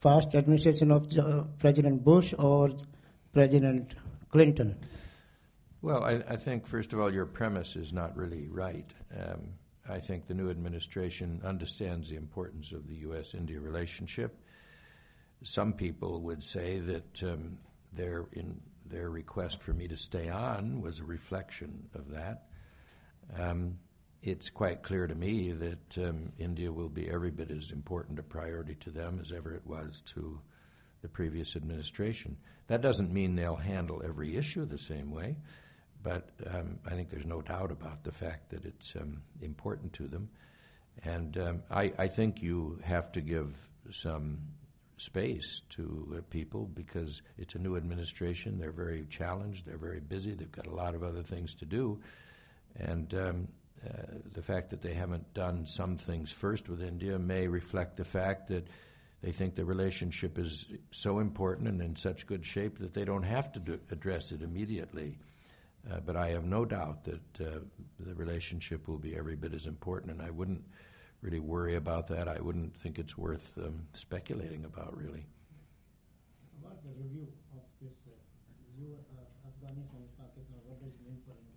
S5: past administration of President Bush or President Clinton?
S3: Well, I think, first of all, your premise is not really right. I think the new administration understands the importance of the U.S.-India relationship. Some people would say that their request for me to stay on was a reflection of that. It's quite clear to me that India will be every bit as important a priority to them as ever it was to the previous administration. That doesn't mean they'll handle every issue the same way, but I think there's no doubt about the fact that it's important to them. And I think you have to give some space to people because it's a new administration. They're very challenged. They're very busy. They've got a lot of other things to do. And the fact that they haven't done some things first with India may reflect the fact that they think the relationship is so important and in such good shape that they don't have to address it immediately. But I have no doubt that the relationship will be every bit as important, and I wouldn't really worry about that. I wouldn't think it's worth speculating about, really.
S5: About the review of this Afghanistan, Pakistan, what does it mean for India?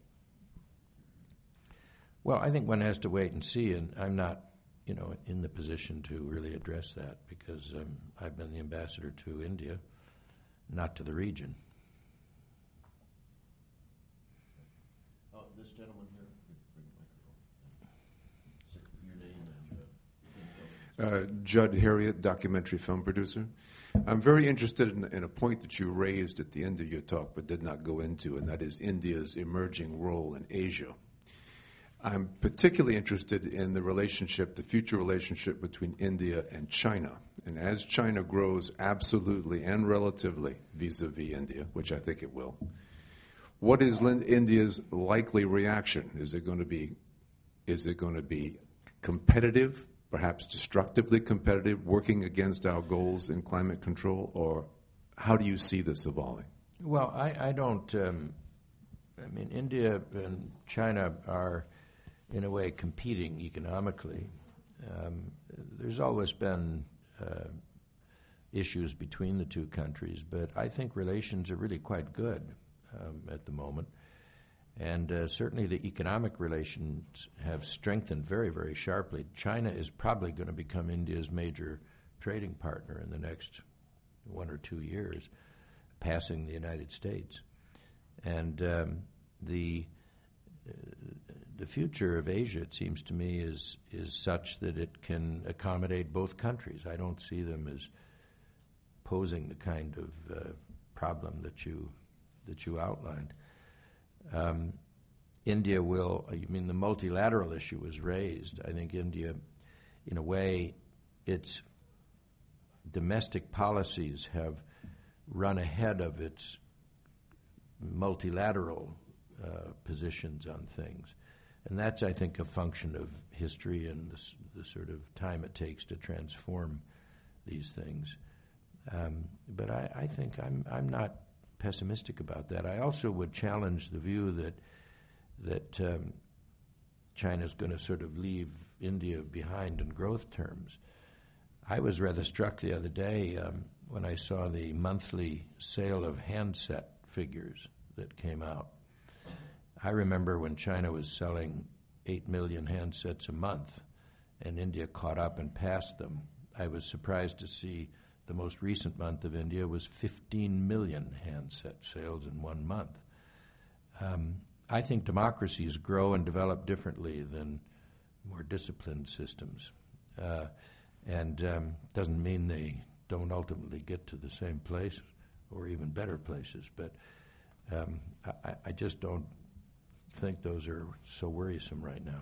S3: Well, I think one has to wait and see, and I'm not, in the position to really address that because I've been the ambassador to India, not to the region.
S2: This gentleman here, bring the microphone. Your name and
S6: Judd Harriet, documentary film producer. I'm very interested in a point that you raised at the end of your talk but did not go into, and that is India's emerging role in Asia. I'm particularly interested in the future relationship between India and China. And as China grows absolutely and relatively vis-a-vis India, which I think it will, what is India's likely reaction? Is it going to be competitive, perhaps destructively competitive, working against our goals in climate control, or how do you see this evolving?
S3: Well, I don't. India and China are, in a way, competing economically. There's always been issues between the two countries, but I think relations are really quite good at the moment. And certainly the economic relations have strengthened very, very sharply. China is probably going to become India's major trading partner in the next 1 or 2 years, passing the United States. And the future of Asia, it seems to me, is such that it can accommodate both countries. I don't see them as posing the kind of problem that you outlined. India will, the multilateral issue was raised. I think India, in a way, its domestic policies have run ahead of its multilateral positions on things. And that's, I think, a function of history and the sort of time it takes to transform these things. But I think I'm not pessimistic about that. I also would challenge the view that China's going to sort of leave India behind in growth terms. I was rather struck the other day when I saw the monthly sale of handset figures that came out. I remember when China was selling 8 million handsets a month and India caught up and passed them. I was surprised to see the most recent month of India was 15 million handset sales in 1 month. I think democracies grow and develop differently than more disciplined systems. And doesn't mean they don't ultimately get to the same place or even better places. But I just don't think those are so worrisome right now.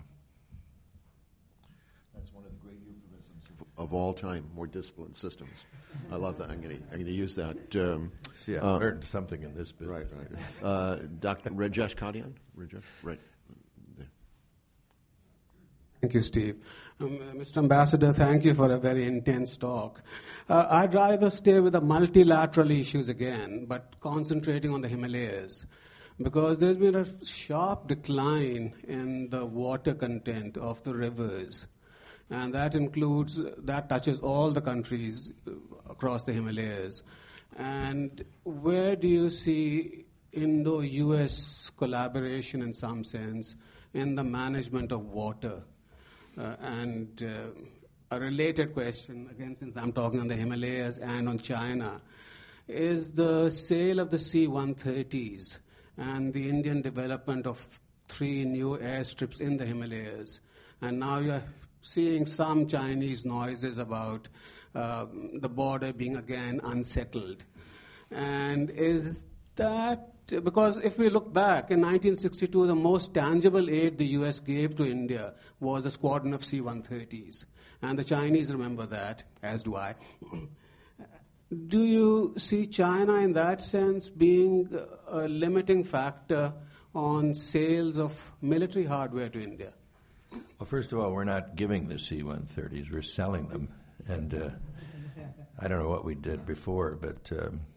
S2: That's one of the great euphemisms of all time, more disciplined systems. I love that. I'm going to use that.
S3: See, I learned something in this business.
S2: Right. Dr. Rajesh Kadian? Rajesh? Right. There.
S7: Thank you, Steve. Mr. Ambassador, thank you for a very intense talk. I'd rather stay with the multilateral issues again, but concentrating on the Himalayas, because there's been a sharp decline in the water content of the rivers. and that touches all the countries across the Himalayas. And where do you see Indo-US collaboration in some sense in the management of water? And a related question, again, since I'm talking on the Himalayas and on China, is the sale of the C-130s and the Indian development of 3 new airstrips in the Himalayas. And now you're seeing some Chinese noises about the border being again unsettled. And is that, because if we look back, in 1962, the most tangible aid the U.S. gave to India was a squadron of C-130s. And the Chinese remember that, as do I. Do you see China in that sense being a limiting factor on sales of military hardware to India?
S3: Well, first of all, we're not giving the C-130s. We're selling them. And I don't know what we did before, but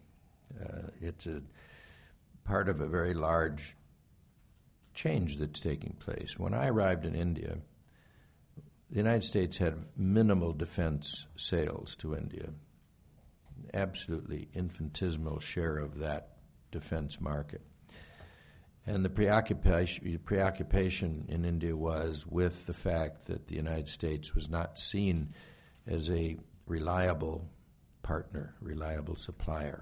S3: it's a part of a very large change that's taking place. When I arrived in India, the United States had minimal defense sales to India, absolutely infinitesimal share of that defense market. And the preoccupation in India was with the fact that the United States was not seen as a reliable partner, reliable supplier.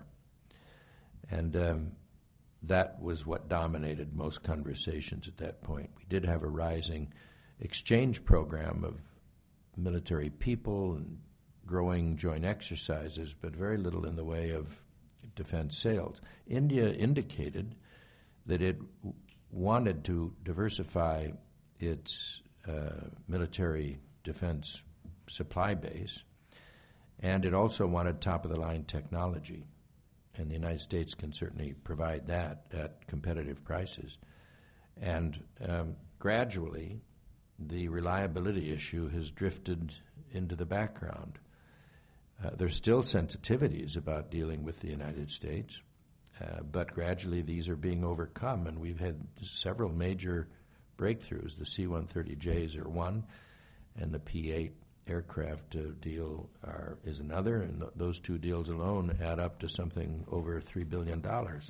S3: And that was what dominated most conversations at that point. We did have a rising exchange program of military people and growing joint exercises, but very little in the way of defense sales. India indicated that it wanted to diversify its military defense supply base, and it also wanted top-of-the-line technology. And the United States can certainly provide that at competitive prices. And gradually, the reliability issue has drifted into the background. There's still sensitivities about dealing with the United States, but gradually these are being overcome, and we've had several major breakthroughs. The C-130Js are one, and the P-8 aircraft deal is another, and those 2 deals alone add up to something over $3 billion.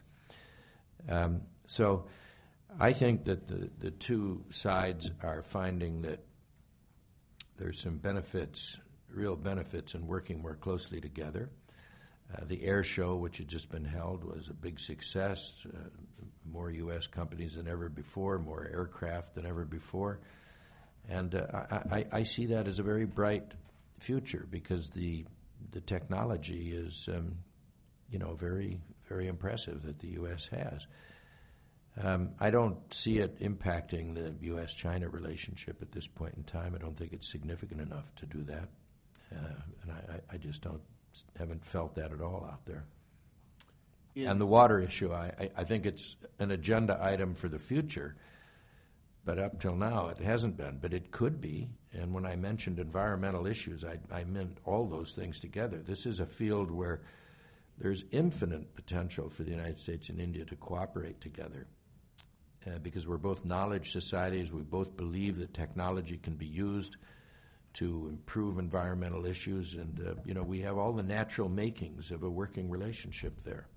S3: So I think that the two sides are finding that there's some benefits, real benefits, in working more closely together. The air show, which had just been held, was a big success. More U.S. companies than ever before, more aircraft than ever before. And I see that as a very bright future because the technology is, very, very impressive that the U.S. has. I don't see it impacting the U.S.-China relationship at this point in time. I don't think it's significant enough to do that. And I just haven't felt that at all out there. Yes. And the water issue, I think it's an agenda item for the future. But up till now, it hasn't been. But it could be. And when I mentioned environmental issues, I meant all those things together. This is a field where there's infinite potential for the United States and India to cooperate together because we're both knowledge societies. We both believe that technology can be used to improve environmental issues. And, we have all the natural makings of a working relationship there.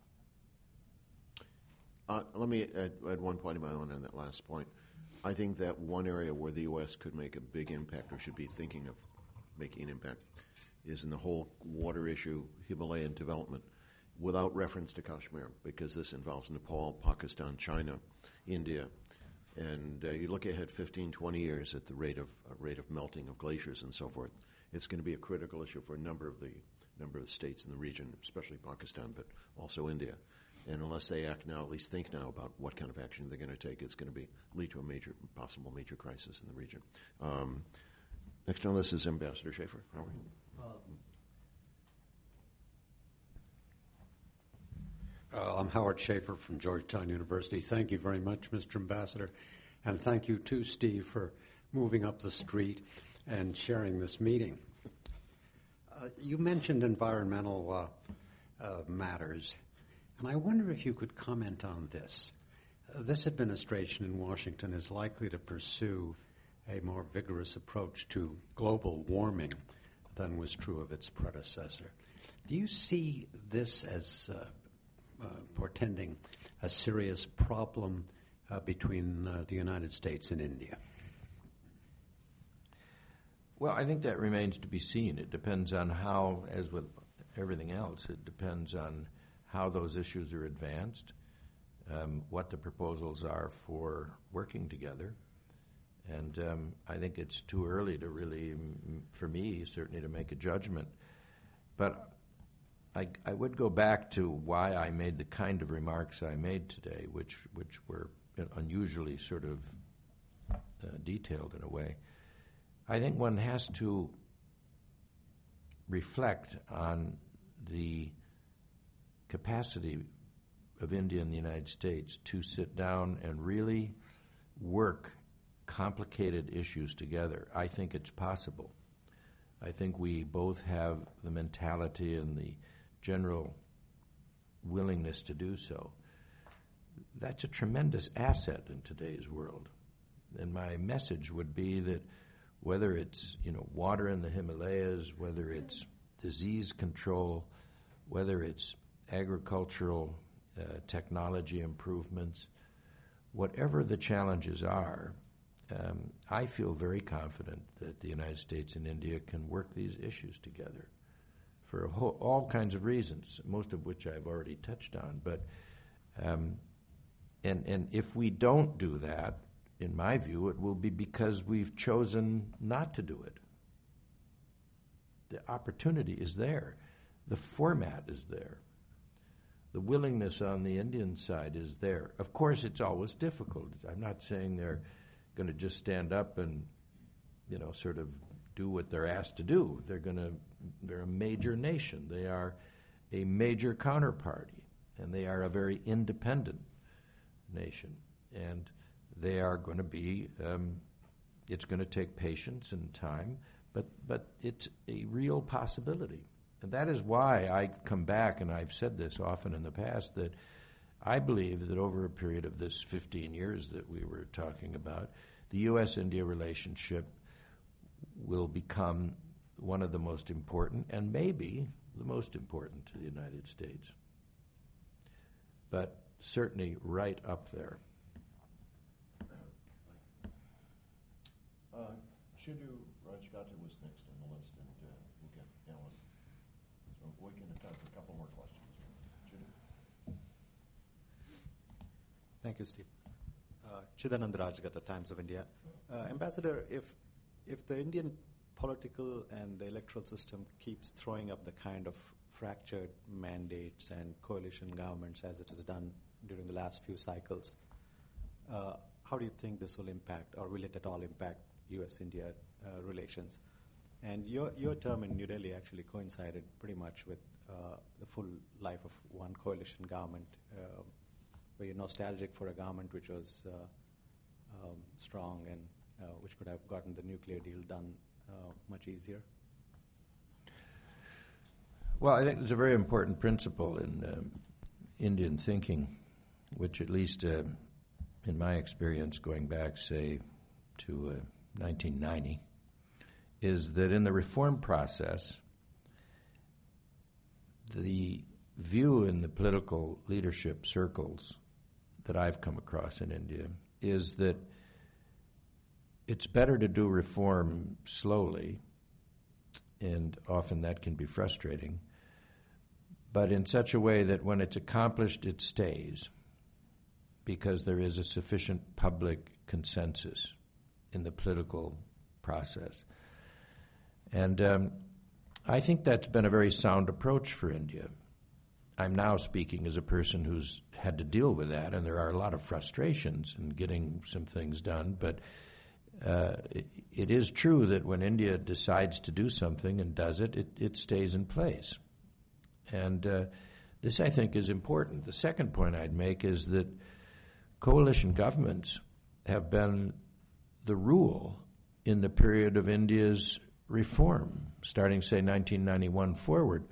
S2: Let me add one point of my own on that last point. I think that one area where the U.S. could make a big impact or should be thinking of making an impact is in the whole water issue, Himalayan development, without reference to Kashmir, because this involves Nepal, Pakistan, China, India. And you look ahead 15, 20 years at the rate of melting of glaciers and so forth. It's going to be a critical issue for a number of the states in the region, especially Pakistan, but also India. And unless they act now, at least think now about what kind of action they're going to take, it's going to lead to a possible major crisis in the region. Next on the list is Ambassador Schaefer. How are you?
S8: I'm Howard Schaefer from Georgetown University. Thank you very much, Mr. Ambassador. And thank you, too, Steve, for moving up the street and sharing this meeting. You mentioned environmental matters. And I wonder if you could comment on this. This administration in Washington is likely to pursue a more vigorous approach to global warming than was true of its predecessor. Do you see this as portending a serious problem between the United States and India?
S3: Well, I think that remains to be seen. It depends on how, as with everything else, it depends on how those issues are advanced, what the proposals are for working together. And I think it's too early to really, for me, certainly to make a judgment. But I would go back to why I made the kind of remarks I made today, which were unusually sort of detailed in a way. I think one has to reflect on the capacity of India and the United States to sit down and really work complicated issues together. I think it's possible. I think we both have the mentality and the general willingness to do so. That's a tremendous asset in today's world. And my message would be that whether it's water in the Himalayas, whether it's disease control, whether it's agricultural technology improvements, whatever the challenges are, I feel very confident that the United States and India can work these issues together for all kinds of reasons, most of which I've already touched on. But and if we don't do that, in my view, it will be because we've chosen not to do it. The opportunity is there. The format is there. The willingness on the Indian side is there. Of course, it's always difficult. I'm not saying they're going to just stand up and, sort of do what they're asked to do. They're a major nation. They are a major counterparty, and they are a very independent nation. And they are going to be, it's going to take patience and time, but it's a real possibility. And that is why I come back, and I've said this often in the past, that I believe that over a period of this 15 years that we were talking about, the U.S.-India relationship will become one of the most important, and maybe the most important to the United States. But certainly right up there.
S2: Chidu Rajgata was next on the list, and we'll get Alan. So we can have time for a couple more questions. Chidu.
S9: Thank you, Steve. Chidanand Rajgata, Times of India. Ambassador, if the Indian political and the electoral system keeps throwing up the kind of fractured mandates and coalition governments as it has done during the last few cycles, how do you think this will impact, or will it at all impact U.S.-India relations? And your term in New Delhi actually coincided pretty much with the full life of one coalition government, where you're nostalgic for a government which was strong and which could have gotten the nuclear deal done much easier.
S3: Well, I think there's a very important principle in Indian thinking, which at least in my experience going back, say, to 1990, is that in the reform process, the view in the political leadership circles that I've come across in India is that it's better to do reform slowly, and often that can be frustrating, but in such a way that when it's accomplished, it stays, because there is a sufficient public consensus in the political process. And I think that's been a very sound approach for India. I'm now speaking as a person who's had to deal with that, and there are a lot of frustrations in getting some things done, but it is true that when India decides to do something and does it, it stays in place. And this, I think, is important. The second point I'd make is that coalition governments have been the rule in the period of India's reform, starting, say, 1991 forward.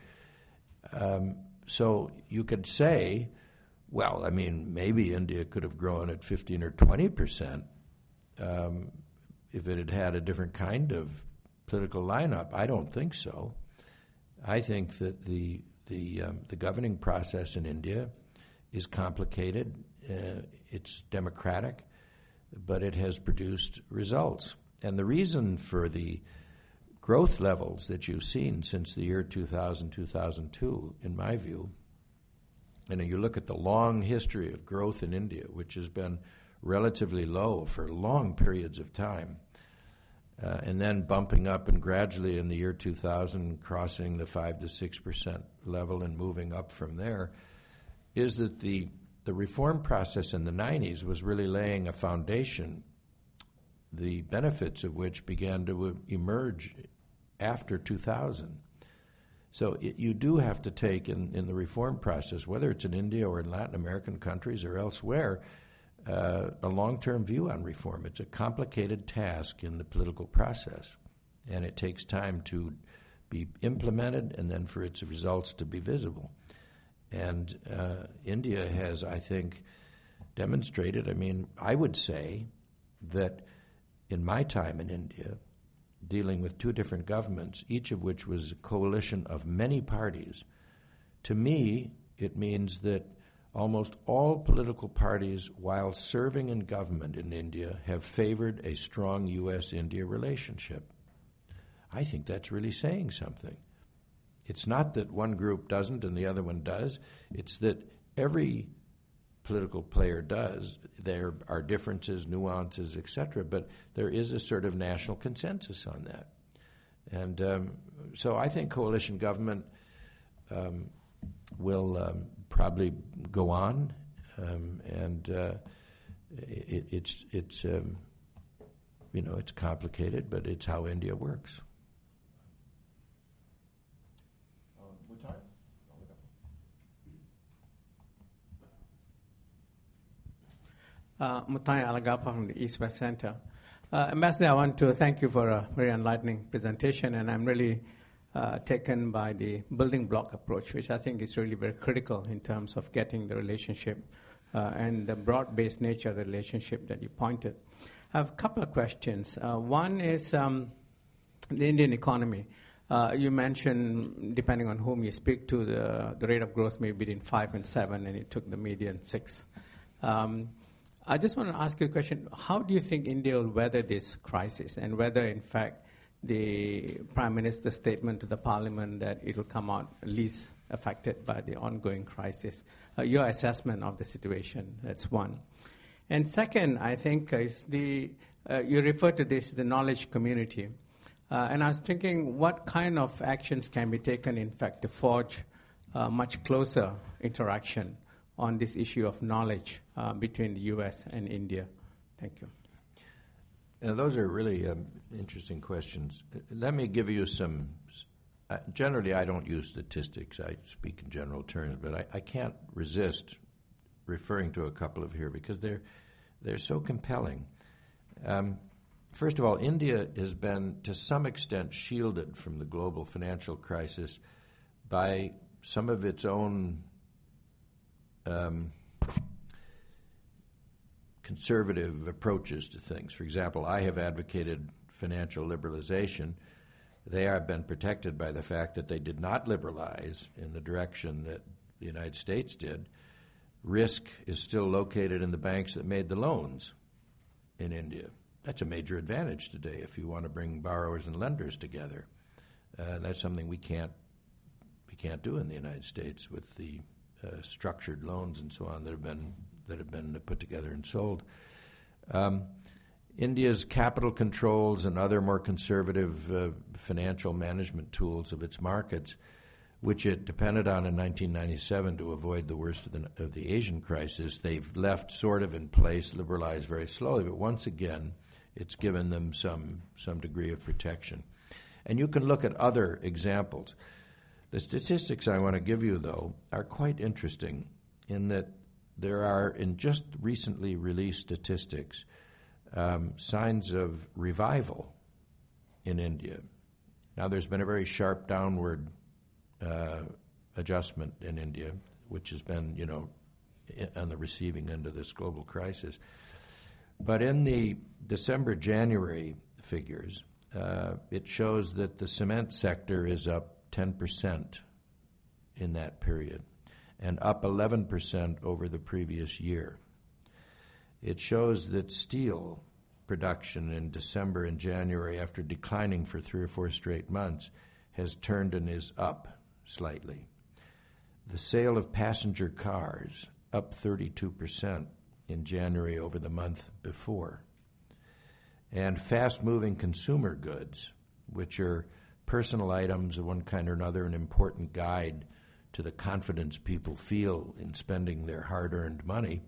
S3: So you could say, well, I mean, maybe India could have grown at 15 or 20%, if it had had a different kind of political lineup. I don't think so. I think that the governing process in India is complicated. It's democratic, but it has produced results. And the reason for the growth levels that you've seen since the year 2000, 2002, in my view, and you look at the long history of growth in India, which has been relatively low for long periods of time, and then bumping up and gradually in the year 2000 crossing the 5 to 6% level and moving up from there, is that the reform process in the 90s was really laying a foundation, the benefits of which began to emerge after 2000. So you do have to take in the reform process, whether it's in India or in Latin American countries or elsewhere, a long-term view on reform. It's a complicated task in the political process, and it takes time to be implemented and then for its results to be visible. And India has, I think, demonstrated, I would say that in my time in India, dealing with two different governments, each of which was a coalition of many parties, to me, it means that almost all political parties, while serving in government in India, have favored a strong U.S.-India relationship. I think that's really saying something. It's not that one group doesn't and the other one does. It's that every political player does. There are differences, nuances, etc., but there is a sort of national consensus on that. And so I think coalition government will probably go on, and it's complicated, but it's how India works.
S10: Mutai Alagapa from the East West Center. Ambassador, I want to thank you for a very enlightening presentation, and I'm really taken by the building block approach, which I think is really very critical in terms of getting the relationship and the broad-based nature of the relationship that you pointed. I have a couple of questions. One is the Indian economy. You mentioned, depending on whom you speak to, the rate of growth may be between 5 and 7, and it took the median 6. I just want to ask you a question. How do you think India will weather this crisis, and whether, in fact, the Prime Minister's statement to the Parliament that it will come out least affected by the ongoing crisis? Your assessment of the situation, that's one. And second, I think, is you refer to this, the knowledge community. And I was thinking, what kind of actions can be taken, in fact, to forge much closer interaction on this issue of knowledge between the U.S. and India? Thank you.
S3: Those are really interesting questions. Let me give you some. Generally, I don't use statistics. I speak in general terms, but I can't resist referring to a couple of here because they're so compelling. First of all, India has been, to some extent, shielded from the global financial crisis by some of its own conservative approaches to things. For example, I have advocated financial liberalization. They have been protected by the fact that they did not liberalize in the direction that the United States did. Risk is still located in the banks that made the loans in India. That's a major advantage today if you want to bring borrowers and lenders together. That's something we can't do in the United States with the structured loans and so on that have been put together and sold. India's capital controls and other more conservative financial management tools of its markets, which it depended on in 1997 to avoid the worst of the Asian crisis, they've left sort of in place, liberalized very slowly, but once again, it's given them some degree of protection. And you can look at other examples. The statistics I want to give you, though, are quite interesting in that there are, in just recently released statistics, signs of revival in India. Now, there's been a very sharp downward adjustment in India, which has been, on the receiving end of this global crisis. But in the December-January figures, it shows that the cement sector is up 10% in that period and up 11% over the previous year. It shows that steel production in December and January, after declining for 3 or 4 straight months, has turned and is up slightly. The sale of passenger cars up 32% in January over the month before. And fast-moving consumer goods, which are personal items of one kind or another, an important guide to the confidence people feel in spending their hard-earned money,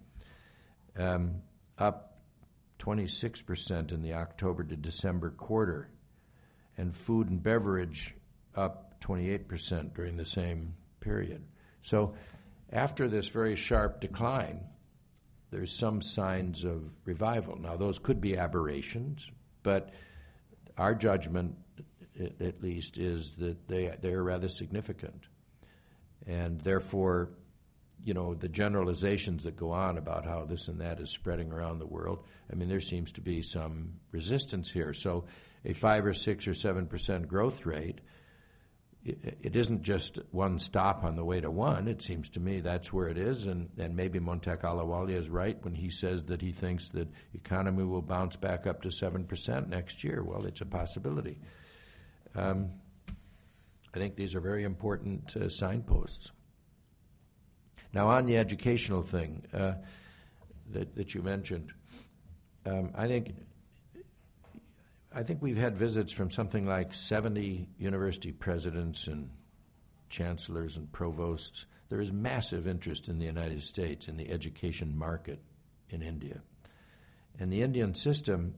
S3: up 26% in the October to December quarter, and food and beverage up 28% during the same period. So after this very sharp decline, there's some signs of revival. Now, those could be aberrations, but our judgment, at least, is that they're rather significant. And therefore, you know, the generalizations that go on about how this and that is spreading around the world, I mean, there seems to be some resistance here. So a 5 or 6 or 7% growth rate, it isn't just one stop on the way to one. It seems to me that's where it is, and maybe Montek Ahluwalia is right when he says that he thinks that the economy will bounce back up to 7% next year. Well, it's a possibility. I think these are very important signposts. Now, on the educational thing that you mentioned, I think we've had visits from something like 70 university presidents and chancellors and provosts. There is massive interest in the United States in the education market in India. And the Indian system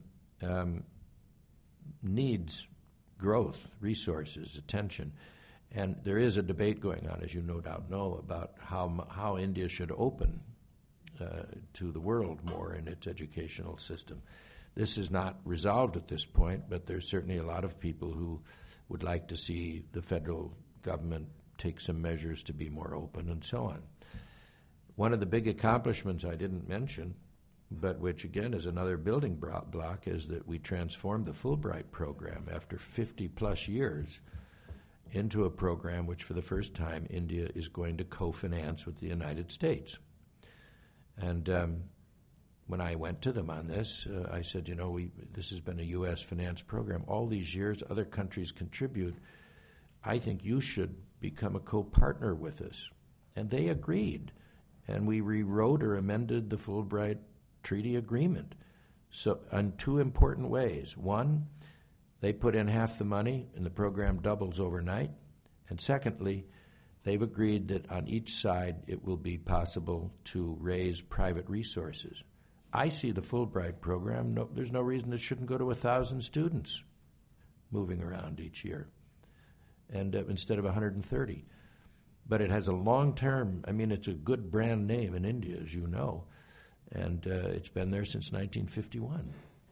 S3: needs growth, resources, attention. And there is a debate going on, as you no doubt know, about how India should open to the world more in its educational system. This is not resolved at this point, but there's certainly a lot of people who would like to see the federal government take some measures to be more open and so on. One of the big accomplishments I didn't mention, but which again is another building block, is that we transformed the Fulbright program after 50-plus years into a program which for the first time India is going to co-finance with the United States. And when I went to them on this, I said, you know, this has been a U.S. finance program. All these years, other countries contribute. I think you should become a co-partner with us. And they agreed. And we rewrote or amended the Fulbright Treaty Agreement so in 2 important ways. One, they put in half the money, and the program doubles overnight. And secondly, they've agreed that on each side it will be possible to raise private resources. I see the Fulbright program, there's no reason it shouldn't go to 1,000 students moving around each year, and instead of 130. But it has a long-term, I mean, it's a good brand name in India, as you know, and it's been there since 1951.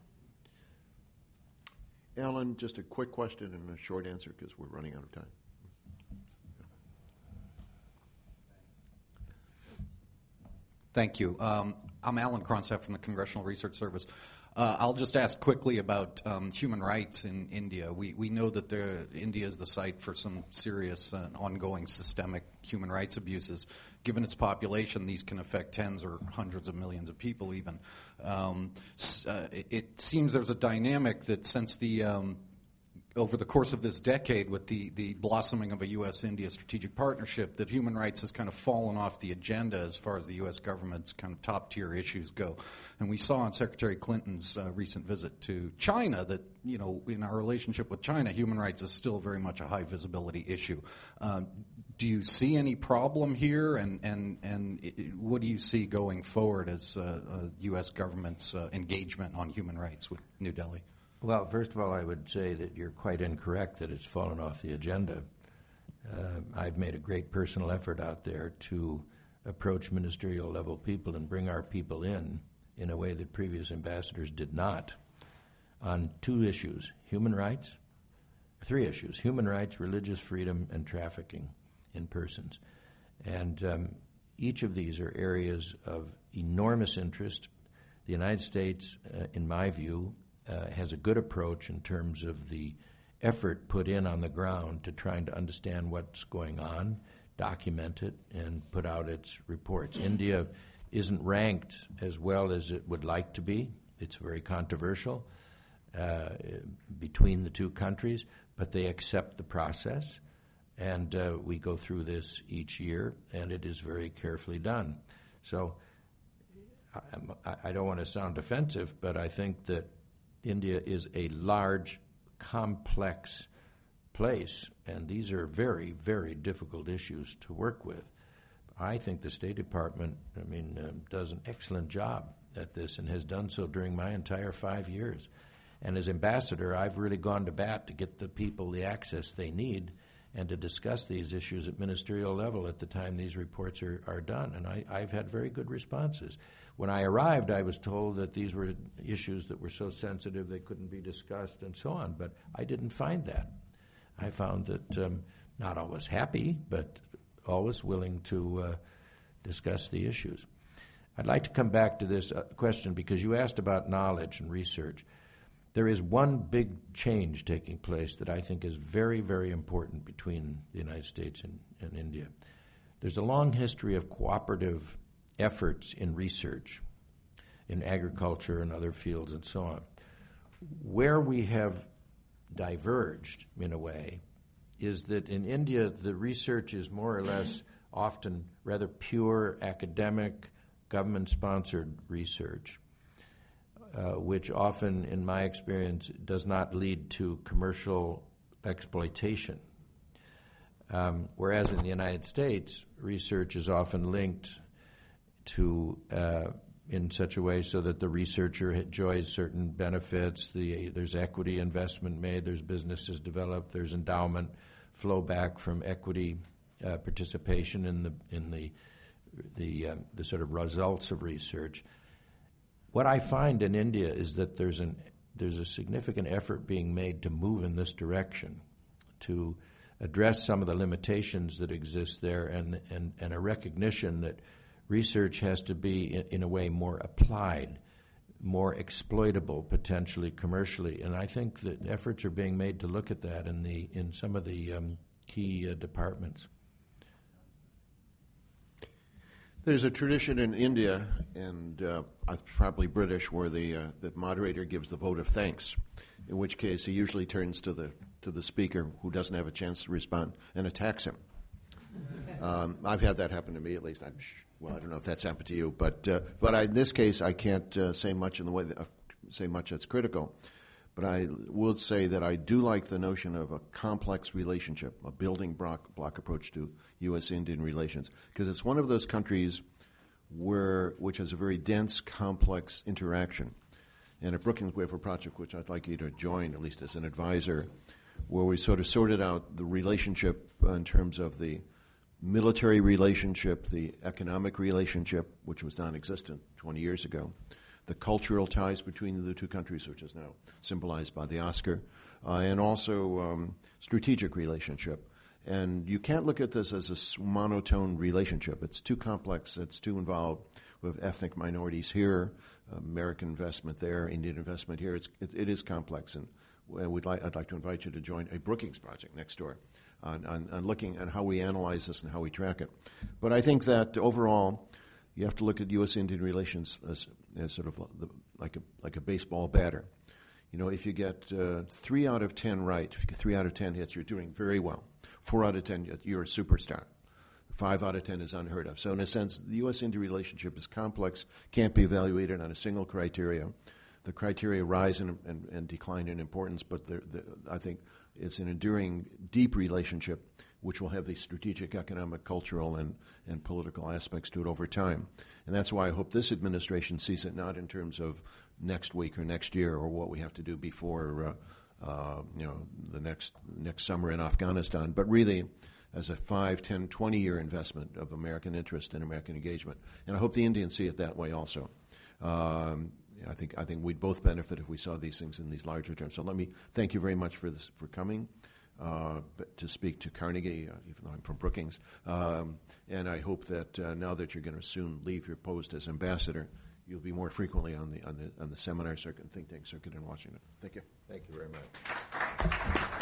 S2: Alan, just a quick question and a short answer because we're running out of time.
S11: Thank you. I'm Alan Cronstadt from the Congressional Research Service. I'll just ask quickly about human rights in India. We know that India is the site for some serious and ongoing systemic human rights abuses. Given its population, these can affect tens or hundreds of millions of people even. It seems there's a dynamic that since over the course of this decade with the blossoming of a U.S.-India strategic partnership, that human rights has kind of fallen off the agenda as far as the U.S. government's kind of top-tier issues go. And we saw in Secretary Clinton's recent visit to China that, you know, in our relationship with China, human rights is still very much a high-visibility issue. Do you see any problem here, and what do you see going forward as U.S. government's engagement on human rights with New Delhi?
S3: Well, first of all, I would say that you're quite incorrect that it's fallen off the agenda. I've made a great personal effort out there to approach ministerial-level people and bring our people in a way that previous ambassadors did not, on 2 issues, human rights, 3 issues, human rights, religious freedom, and trafficking in persons. And each of these are areas of enormous interest. The United States, in my view, has a good approach in terms of the effort put in on the ground to trying to understand what's going on, document it, and put out its reports. India isn't ranked as well as it would like to be. It's very controversial between the two countries, but they accept the process, and we go through this each year, and it is very carefully done. So I don't want to sound offensive, but I think that India is a large, complex place, and these are very, very difficult issues to work with. I think the State Department, does an excellent job at this and has done so during my entire 5 years. And as ambassador, I've really gone to bat to get the people the access they need and to discuss these issues at ministerial level at the time these reports are done. And I've had very good responses. When I arrived, I was told that these were issues that were so sensitive they couldn't be discussed and so on, but I didn't find that. I found that not always happy, but always willing to discuss the issues. I'd like to come back to this question because you asked about knowledge and research. There is one big change taking place that I think is very, very important between the United States and India. There's a long history of cooperative efforts in research, in agriculture and other fields and so on. Where we have diverged, in a way, is that in India the research is more or less often rather pure academic, government-sponsored research, which often, in my experience, does not lead to commercial exploitation. Whereas in the United States, research is often linked to in such a way so that the researcher enjoys certain benefits. There's equity investment made, there's businesses developed, there's endowment flow back from equity participation in the sort of results of research. What I find in India is that there's a significant effort being made to move in this direction, to address some of the limitations that exist there, and a recognition that research has to be, in a way, more applied, more exploitable, potentially commercially. And I think that efforts are being made to look at that in some of the key departments.
S2: There's a tradition in India, and probably British, where the moderator gives the vote of thanks, in which case he usually turns to the speaker who doesn't have a chance to respond and attacks him. I've had that happen to me, at least. I don't know if that's happened to you, but in this case, I can't say much in the way say much that's critical. But I would say that I do like the notion of a complex relationship, a building block approach to U.S.-Indian relations, because it's one of those countries which has a very dense, complex interaction. And at Brookings, we have a project which I'd like you to join, at least as an advisor, where we sort of sorted out the relationship in terms of the military relationship, the economic relationship, which was non-existent 20 years ago, the cultural ties between the two countries, which is now symbolized by the Oscar, and also strategic relationship. And you can't look at this as a monotone relationship. It's too complex. It's too involved with ethnic minorities here, American investment there, Indian investment here. It is complex, and I'd like to invite you to join a Brookings project next door on looking at how we analyze this and how we track it. But I think that overall, you have to look at U.S.-Indian relations as sort of like a baseball batter. You know, if you get 3 out of 10 right, if you get 3 out of 10 hits, you're doing very well. 4 out of 10, you're a superstar. 5 out of 10 is unheard of. So in a sense, the U.S.-India relationship is complex, can't be evaluated on a single criteria. The criteria rise and decline in importance, but I think it's an enduring, deep relationship which will have these strategic, economic, cultural, and political aspects to it over time. And that's why I hope this administration sees it not in terms of next week or next year or what we have to do before the next summer in Afghanistan, but really as a 5, 10, 20-year investment of American interest and American engagement. And I hope the Indians see it that way also. I think we'd both benefit if we saw these things in these larger terms. So let me thank you very much for coming to speak to Carnegie, even though I'm from Brookings. And I hope that now that you're going to soon leave your post as ambassador, you'll be more frequently on the seminar circuit and think tank circuit in Washington. Thank you.
S3: Thank you very much.